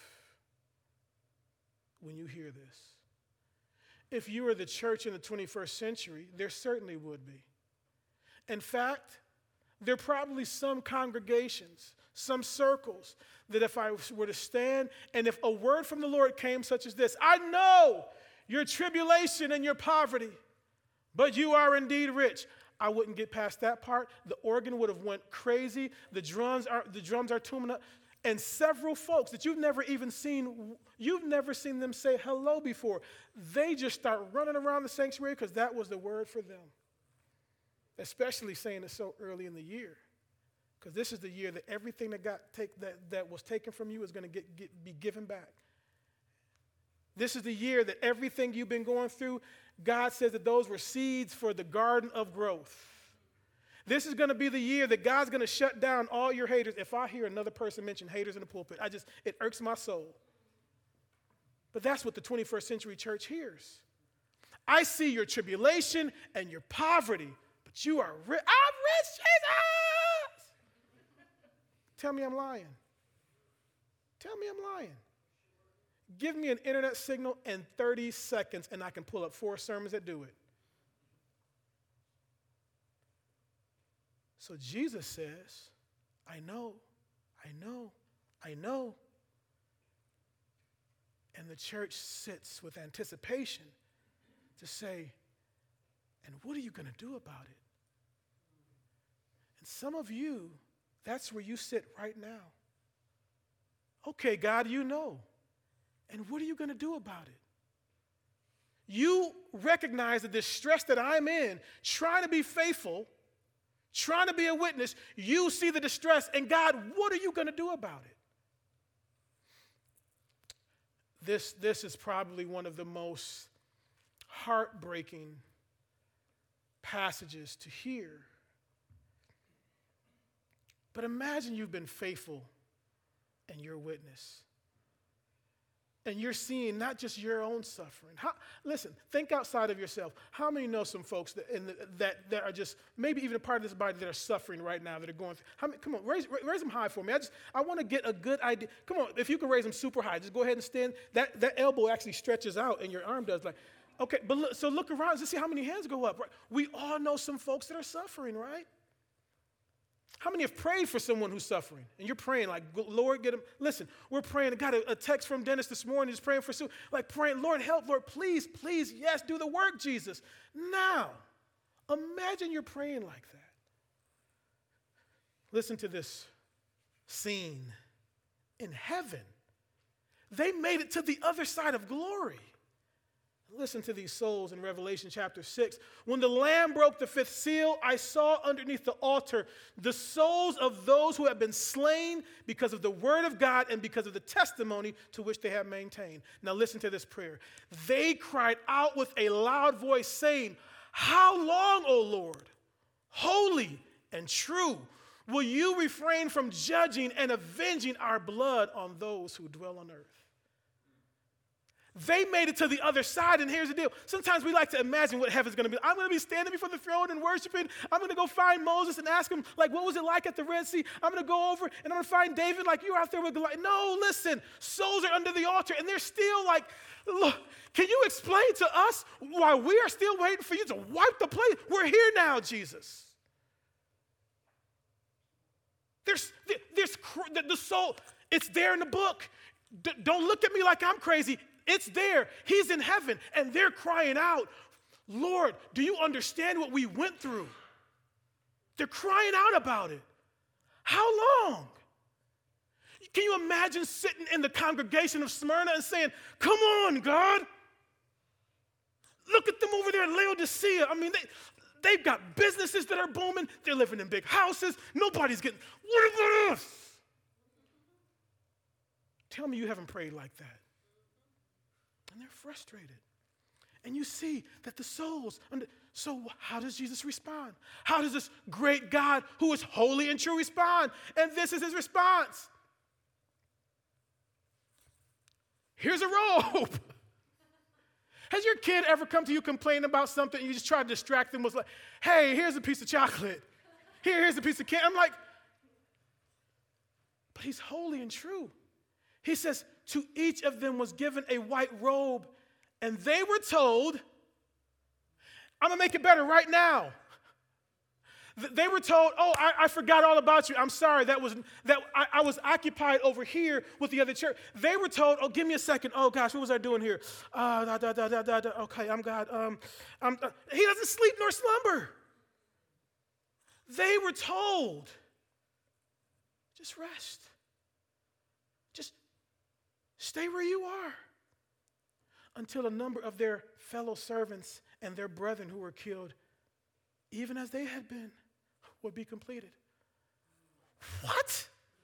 when you hear this. If you were the church in the 21st century, there certainly would be. In fact, there are probably some congregations, some circles, that if I were to stand and if a word from the Lord came such as this, I know your tribulation and your poverty, but you are indeed rich. I wouldn't get past that part. The organ would have went crazy. The drums are tuning up. And several folks that you've never seen them say hello before, they just start running around the sanctuary because that was the word for them. Especially saying it so early in the year. Because this is the year that everything that was taken from you is going to be given back. This is the year that everything you've been going through, God says that those were seeds for the garden of growth. This is going to be the year that God's going to shut down all your haters. If I hear another person mention haters in the pulpit, it irks my soul. But that's what the 21st century church hears. I see your tribulation and your poverty, but you are rich. I'm rich, Jesus! Tell me I'm lying. Tell me I'm lying. Give me an internet signal in 30 seconds, and I can pull up 4 sermons that do it. So Jesus says, I know. And the church sits with anticipation to say, and what are you going to do about it? And some of you, that's where you sit right now. Okay, God, you know. And what are you going to do about it? You recognize the distress that I'm in, trying to be faithful, trying to be a witness. You see the distress, and God, what are you going to do about it? This is probably one of the most heartbreaking passages to hear. But imagine you've been faithful in your witness. And you're seeing not just your own suffering. Listen, think outside of yourself. How many know some folks that are just maybe even a part of this body that are suffering right now, that are going through? Come on, raise them high for me. I want to get a good idea. Come on, if you can raise them super high, just go ahead and stand. That elbow actually stretches out and your arm does. Like, okay, but so look around and see how many hands go up. Right? We all know some folks that are suffering, right? How many have prayed for someone who's suffering? And you're praying like, Lord, get him. Listen, we're praying. I got a text from Dennis this morning. He's praying for Sue. Like praying, Lord, help. Lord, please, yes, do the work, Jesus. Now, imagine you're praying like that. Listen to this scene in heaven. They made it to the other side of glory. Listen to these souls in Revelation chapter 6. When the Lamb broke the 5th seal, I saw underneath the altar the souls of those who have been slain because of the word of God and because of the testimony to which they have maintained. Now listen to this prayer. They cried out with a loud voice saying, how long, O Lord, holy and true, will you refrain from judging and avenging our blood on those who dwell on earth? They made it to the other side, and here's the deal. Sometimes we like to imagine what heaven's going to be. I'm going to be standing before the throne and worshiping. I'm going to go find Moses and ask him, like, what was it like at the Red Sea? I'm going to go over, and I'm going to find David, like, you were out there with Goliath. No, listen. Souls are under the altar, and they're still like, look, can you explain to us why we are still waiting for you to wipe the plate? We're here now, Jesus. There's the soul. It's there in the book. Don't look at me like I'm crazy. It's there. He's in heaven, and they're crying out, Lord, do you understand what we went through? They're crying out about it. How long? Can you imagine sitting in the congregation of Smyrna and saying, come on, God. Look at them over there in Laodicea. I mean, they've got businesses that are booming. They're living in big houses. Nobody's getting, what about us? Tell me you haven't prayed like that. And they're frustrated. And you see that the souls, so how does Jesus respond? How does this great God who is holy and true respond? And this is his response. Here's a robe. Has your kid ever come to you complaining about something and you just try to distract them with like, hey, here's a piece of chocolate. Here's a piece of candy. I'm like, but he's holy and true. He says, to each of them was given a white robe, and they were told, I'm going to make it better right now. They were told, oh, I forgot all about you. I'm sorry, I was occupied over here with the other church. They were told, oh, give me a second. Oh, gosh, what was I doing here? Okay, I'm God. He doesn't sleep nor slumber. They were told, just rest. Just stay where you are until a number of their fellow servants and their brethren who were killed, even as they had been, would be completed. What?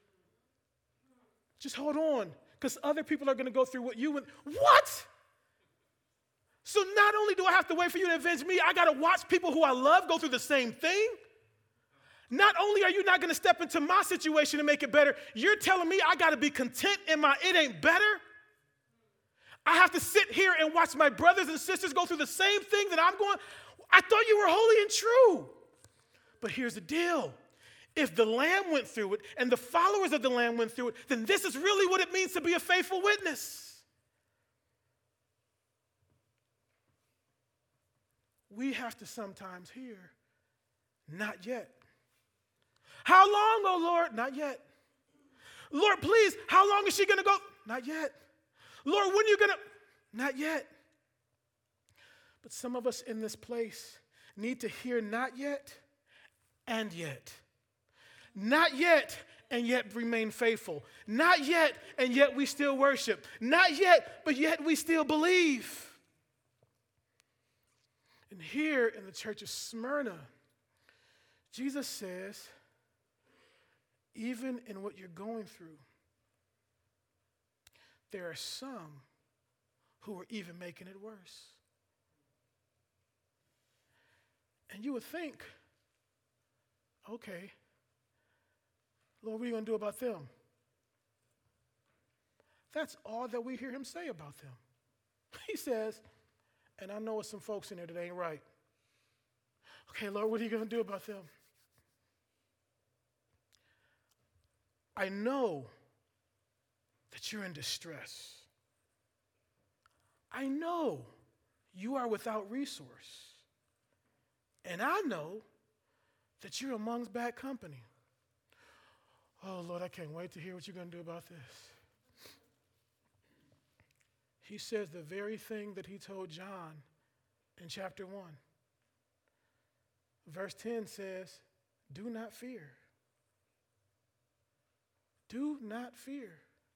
Just hold on, because other people are going to go through what you went. What? So not only do I have to wait for you to avenge me, I got to watch people who I love go through the same thing. Not only are you not going to step into my situation and make it better, you're telling me I got to be content in my it ain't better? I have to sit here and watch my brothers and sisters go through the same thing that I'm going. I thought you were holy and true. But here's the deal. If the Lamb went through it and the followers of the Lamb went through it, then this is really what it means to be a faithful witness. We have to sometimes hear, not yet. How long, oh Lord? Not yet. Lord, please, how long is she going to go? Not yet. Lord, when are you going to? Not yet. But some of us in this place need to hear not yet and yet. Not yet and yet remain faithful. Not yet and yet we still worship. Not yet, but yet we still believe. And here in the church of Smyrna, Jesus says, even in what you're going through, there are some who are even making it worse. And you would think, okay, Lord, what are you going to do about them? That's all that we hear him say about them. He says, and I know there's some folks in there that ain't right. Okay, Lord, what are you going to do about them? I know that you're in distress. I know you are without resource. And I know that you're amongst bad company. Oh, Lord, I can't wait to hear what you're going to do about this. He says the very thing that he told John in chapter 1. Verse 10 says, do not fear. Do not fear.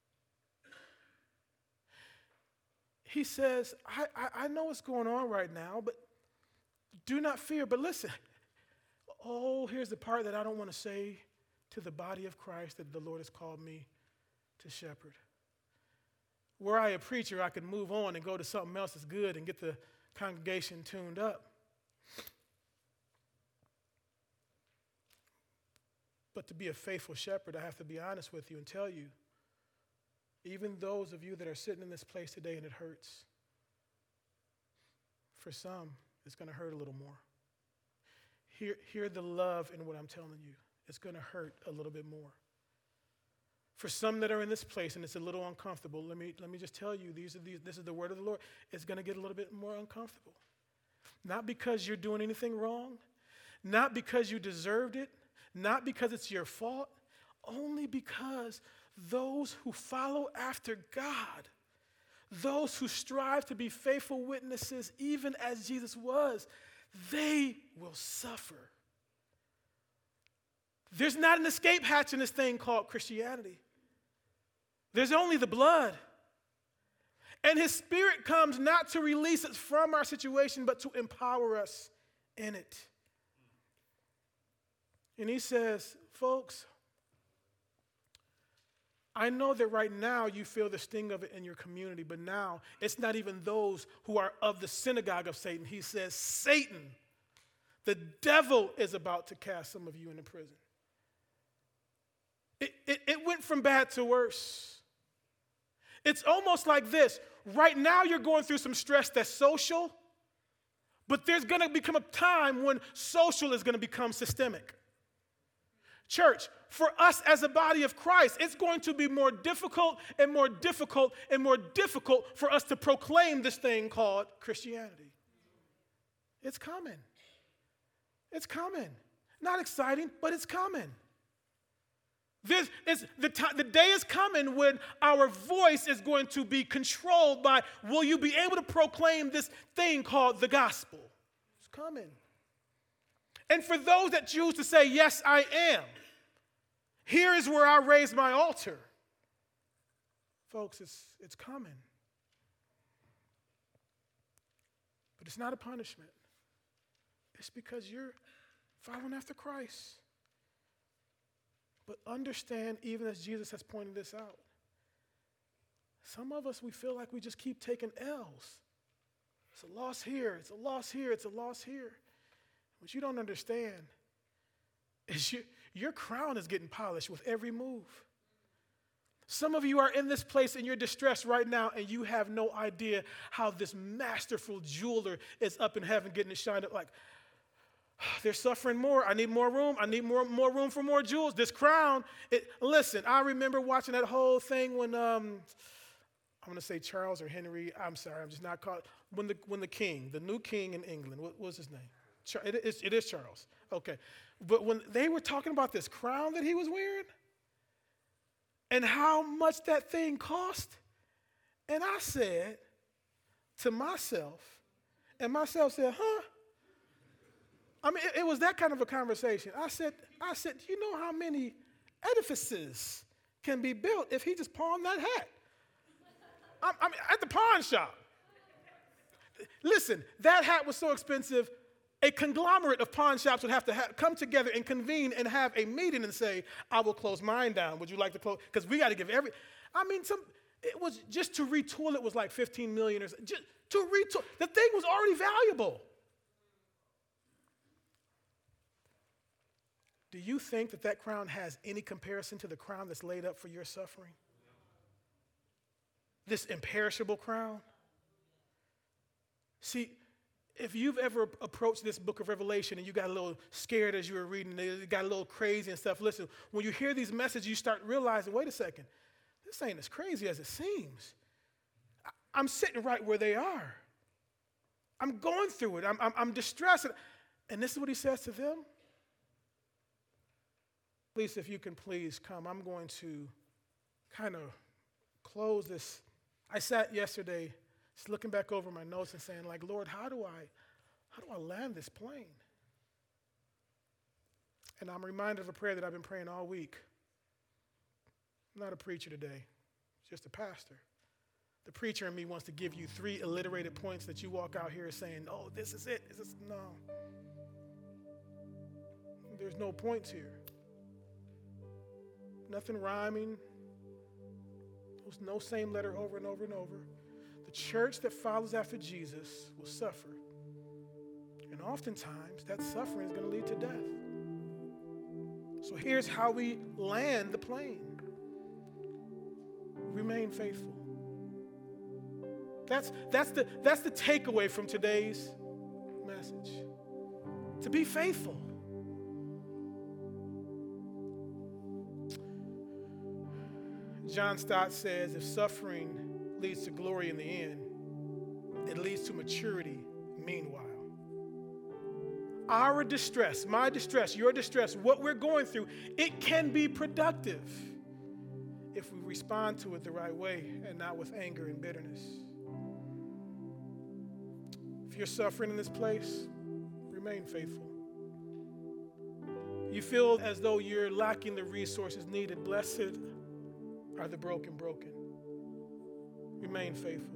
He says, I know what's going on right now, but do not fear. But listen, here's the part that I don't want to say to the body of Christ that the Lord has called me to shepherd. Were I a preacher, I could move on and go to something else that's good and get the congregation tuned up. But to be a faithful shepherd, I have to be honest with you and tell you, even those of you that are sitting in this place today and it hurts, for some, it's going to hurt a little more. Hear the love in what I'm telling you. It's going to hurt a little bit more. For some that are in this place and it's a little uncomfortable, let me just tell you, this is the word of the Lord. It's going to get a little bit more uncomfortable. Not because you're doing anything wrong, not because you deserved it, not because it's your fault, only because those who follow after God, those who strive to be faithful witnesses, even as Jesus was, they will suffer. There's not an escape hatch in this thing called Christianity. There's only the blood. And his Spirit comes not to release us from our situation, but to empower us in it. And he says, folks, I know that right now you feel the sting of it in your community, but now it's not even those who are of the synagogue of Satan. He says, Satan, the devil is about to cast some of you into prison. It went from bad to worse. It's almost like this. Right now you're going through some stress that's social, but there's going to become a time when social is going to become systemic. Church, for us as a body of Christ, it's going to be more difficult and more difficult and more difficult for us to proclaim this thing called Christianity. It's coming. It's coming. Not exciting, but it's coming. The day is coming when our voice is going to be controlled by, will you be able to proclaim this thing called the gospel? It's coming. And for those that choose to say, yes, I am, here is where I raise my altar. Folks, it's coming. But it's not a punishment. It's because you're following after Christ. But understand, even as Jesus has pointed this out, some of us, we feel like we just keep taking L's. It's a loss here, it's a loss here, it's a loss here. What you don't understand is your crown is getting polished with every move. Some of you are in this place and you're distressed right now, and you have no idea how this masterful jeweler is up in heaven getting it shined up like, they're suffering more. I need more room. I need more room for more jewels. This crown, listen, I remember watching that whole thing when, I'm going to say Charles or Henry. I'm sorry, I'm just not caught. When the king, the new king in England, what was his name? It is Charles. Okay. But when they were talking about this crown that he was wearing and how much that thing cost, and I said to myself, and myself said, huh? I mean, it was that kind of a conversation. I said, do you know how many edifices can be built if he just pawned that hat? I mean, at the pawn shop. Listen, that hat was so expensive, a conglomerate of pawn shops would have to come together and convene and have a meeting and say, I will close mine down. Would you like to close? Because we got to give it was just to retool it was like $15 million or so. Just to retool. The thing was already valuable. Do you think that crown has any comparison to the crown that's laid up for your suffering? This imperishable crown? See, if you've ever approached this book of Revelation and you got a little scared as you were reading, it got a little crazy and stuff, listen, when you hear these messages, you start realizing, wait a second, this ain't as crazy as it seems. I'm sitting right where they are. I'm going through it. I'm distressed. And this is what he says to them. Please, if you can please come, I'm going to kind of close this. I sat yesterday just looking back over my notes and saying, like, Lord, how do I land this plane? And I'm reminded of a prayer that I've been praying all week. I'm not a preacher today, just a pastor. The preacher in me wants to give you 3 alliterated points that you walk out here saying, oh, this is it. No. There's no points here. Nothing rhyming. There's no same letter over and over and over. The church that follows after Jesus will suffer. And oftentimes, that suffering is going to lead to death. So here's how we land the plane. Remain faithful. That's the takeaway from today's message. To be faithful. John Stott says, if suffering leads to glory in the end, it leads to maturity meanwhile. Our distress, my distress, your distress, what we're going through, it can be productive if we respond to it the right way and not with anger and bitterness. If you're suffering in this place, remain faithful. You feel as though you're lacking the resources needed. Blessed are the broken. Remain faithful.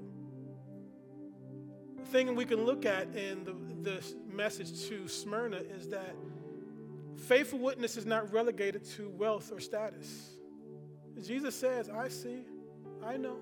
The thing we can look at in the message to Smyrna is that faithful witness is not relegated to wealth or status. Jesus says, I see, I know.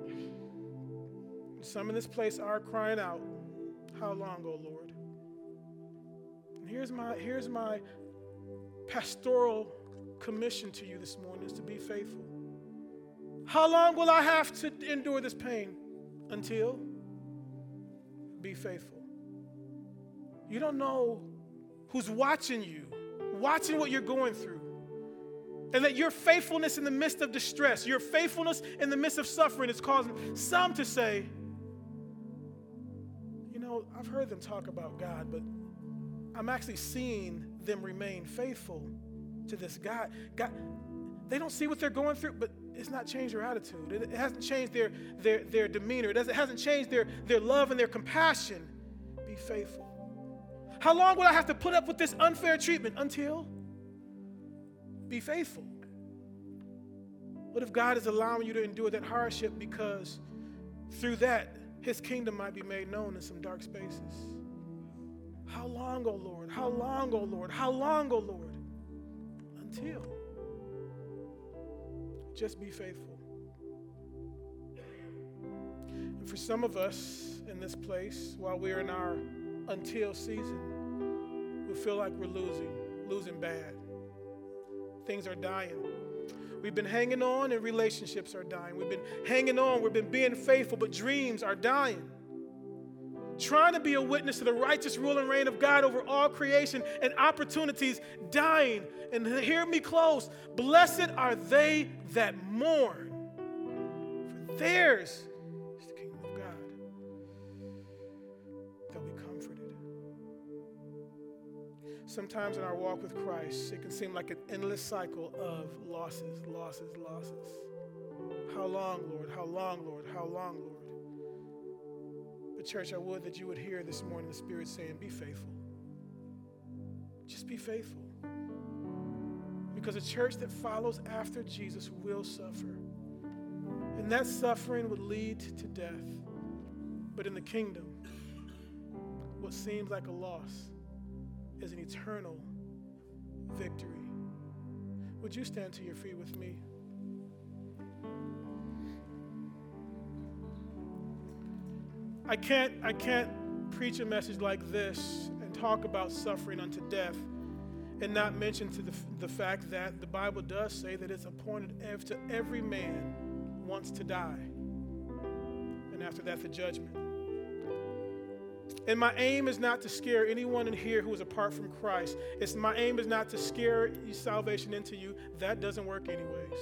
Some in this place are crying out, how long, O Lord? And here's my pastoral commission to you this morning is to be faithful. How long will I have to endure this pain? Until? Be faithful. You don't know who's watching you, watching what you're going through. And that your faithfulness in the midst of distress, your faithfulness in the midst of suffering is causing some to say, you know, I've heard them talk about God, but I'm actually seeing them remain faithful to this God. They don't see what they're going through, but it's not changed their attitude. It hasn't changed their demeanor. It hasn't changed their love and their compassion. Be faithful. How long will I have to put up with this unfair treatment? Until? Be faithful. What if God is allowing you to endure that hardship because through that, his kingdom might be made known in some dark spaces? How long, O Lord? How long, O Lord? How long, O Lord? Until. Just be faithful. And for some of us in this place, while we're in our until season, we feel like we're losing bad. Things are dying. We've been hanging on and relationships are dying. We've been hanging on, we've been being faithful, but dreams are dying. Trying to be a witness to the righteous rule and reign of God over all creation and opportunities dying. And hear me close. Blessed are they that mourn, for theirs is the kingdom of God. They'll be comforted. Sometimes in our walk with Christ, it can seem like an endless cycle of losses. How long, Lord? How long, Lord? How long, Lord? But church, I would that you would hear this morning the Spirit saying, be faithful. Just be faithful. Because a church that follows after Jesus will suffer. And that suffering would lead to death. But in the kingdom, what seems like a loss is an eternal victory. Would you stand to your feet with me? I can't preach a message like this and talk about suffering unto death and not mention to the fact that the Bible does say that it's appointed to every man once to die. And after that, the judgment. And my aim is not to scare anyone in here who is apart from Christ. My aim is not to scare salvation into you. That doesn't work anyways.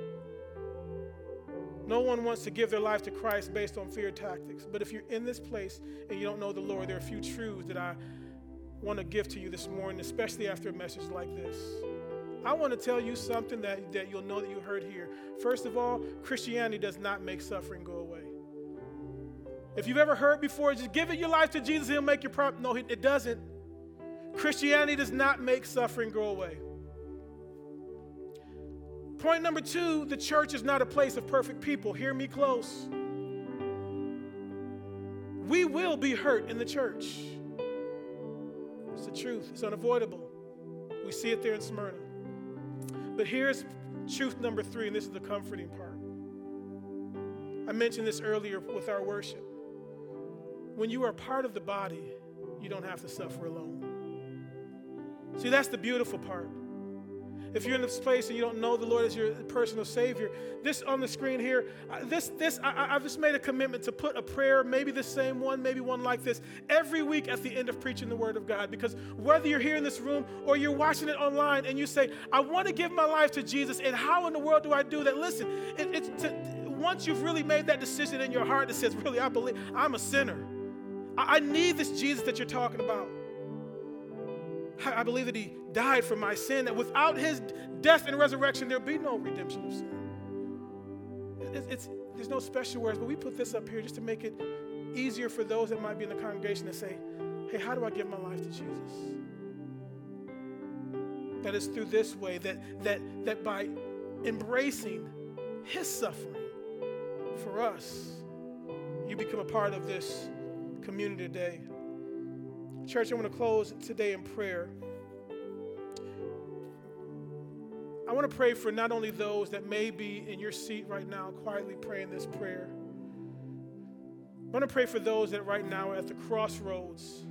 No one wants to give their life to Christ based on fear tactics. But if you're in this place and you don't know the Lord, there are a few truths that I want to give to you this morning, especially after a message like this. I want to tell you something that you'll know that you heard here. First of all, Christianity does not make suffering go away. If you've ever heard before, just give it your life to Jesus, he'll make your problem. No, it doesn't. Christianity does not make suffering go away. Point number 2, the church is not a place of perfect people. Hear me close. We will be hurt in the church. It's the truth. It's unavoidable. We see it there in Smyrna. But here's truth number 3, and this is the comforting part. I mentioned this earlier with our worship. When you are part of the body, you don't have to suffer alone. See, that's the beautiful part. If you're in this place and you don't know the Lord as your personal Savior, this on the screen here, I've just made a commitment to put a prayer, maybe the same one, maybe one like this, every week at the end of preaching the Word of God. Because whether you're here in this room or you're watching it online and you say, I want to give my life to Jesus, and how in the world do I do that? Listen, once you've really made that decision in your heart that says, really, I believe I'm a sinner. I need this Jesus that you're talking about. I believe that he died for my sin, that without his death and resurrection, there'll be no redemption of sin. There's no special words, but we put this up here just to make it easier for those that might be in the congregation to say, hey, how do I give my life to Jesus? That is through this way, that by embracing his suffering for us, you become a part of this community today. Church, I want to close today in prayer. I want to pray for not only those that may be in your seat right now quietly praying this prayer. I want to pray for those that right now are at the crossroads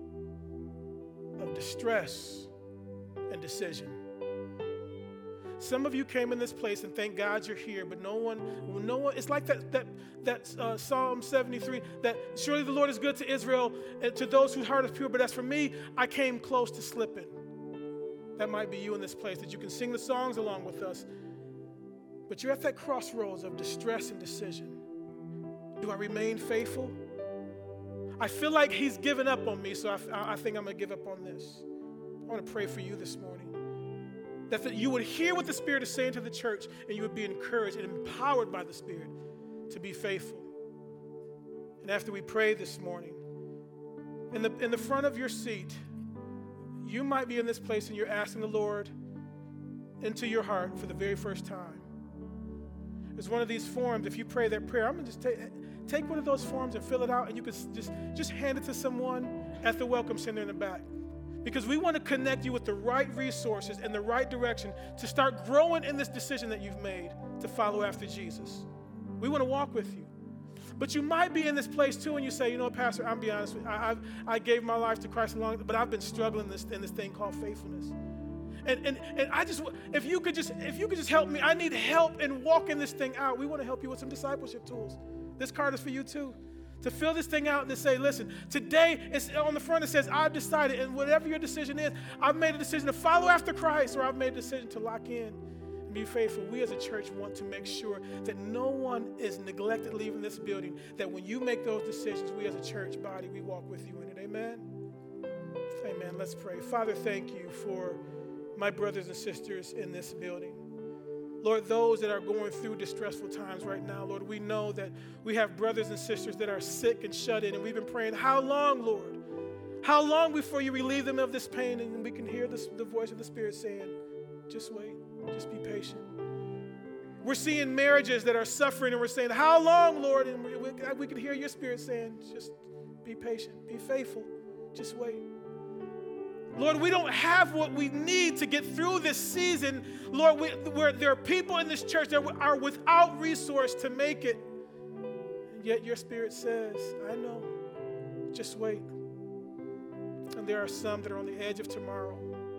of distress and decision. Some of you came in this place and thank God you're here, but no one, it's like that Psalm 73, that surely the Lord is good to Israel and to those whose heart is pure, but as for me, I came close to slipping. That might be you in this place, that you can sing the songs along with us, but you're at that crossroads of distress and decision. Do I remain faithful? I feel like he's given up on me, so I think I'm going to give up on this. I want to pray for you this morning. That you would hear what the Spirit is saying to the church, and you would be encouraged and empowered by the Spirit to be faithful. And after we pray this morning, in the front of your seat, you might be in this place and you're asking the Lord into your heart for the very first time. There's one of these forms. If you pray that prayer, I'm going to just take one of those forms and fill it out, and you can just hand it to someone at the Welcome Center in the back. Because we want to connect you with the right resources and the right direction to start growing in this decision that you've made to follow after Jesus. We want to walk with you. But you might be in this place too, and you say, you know, Pastor, I'm be honest with you. I gave my life to Christ but I've been struggling in this thing called faithfulness. And I just, if you could just help me, I need help in walking this thing out. We want to help you with some discipleship tools. This card is for you too. To fill this thing out and to say, listen, today, it's on the front it says, I've decided, and whatever your decision is, I've made a decision to follow after Christ, or I've made a decision to lock in and be faithful. We as a church want to make sure that no one is neglected leaving this building, that when you make those decisions, we as a church body, we walk with you in it. Amen? Amen. Let's pray. Father, thank you for my brothers and sisters in this building. Lord, those that are going through distressful times right now, Lord, we know that we have brothers and sisters that are sick and shut in, and we've been praying, how long, Lord? How long before you relieve them of this pain? And we can hear the voice of the Spirit saying, just wait, just be patient. We're seeing marriages that are suffering, and we're saying, how long, Lord? And we can hear your Spirit saying, just be patient, be faithful, just wait. Lord, we don't have what we need to get through this season. Lord, where there are people in this church that are without resource to make it. And yet your Spirit says, I know, just wait. And there are some that are on the edge of tomorrow.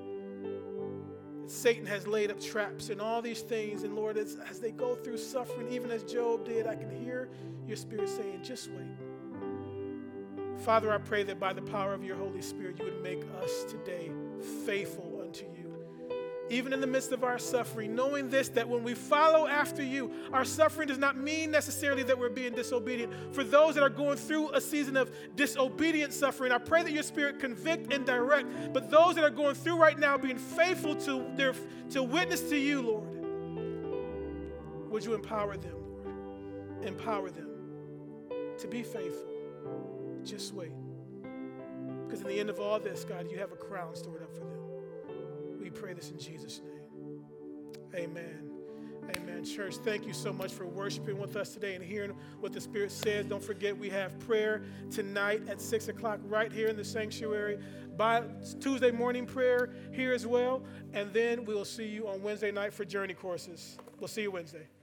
Satan has laid up traps and all these things. And Lord, as they go through suffering, even as Job did, I can hear your Spirit saying, just wait. Father, I pray that by the power of your Holy Spirit, you would make us today faithful unto you. Even in the midst of our suffering, knowing this, that when we follow after you, our suffering does not mean necessarily that we're being disobedient. For those that are going through a season of disobedient suffering, I pray that your Spirit convict and direct. But those that are going through right now, being faithful to witness to you, Lord, would you empower them, Lord? Empower them to be faithful. Just wait. Because in the end of all this, God, you have a crown stored up for them. We pray this in Jesus' name. Amen. Amen. Church, thank you so much for worshiping with us today and hearing what the Spirit says. Don't forget, we have prayer tonight at 6 o'clock right here in the sanctuary. By Tuesday morning prayer here as well. And then we'll see you on Wednesday night for Journey courses. We'll see you Wednesday.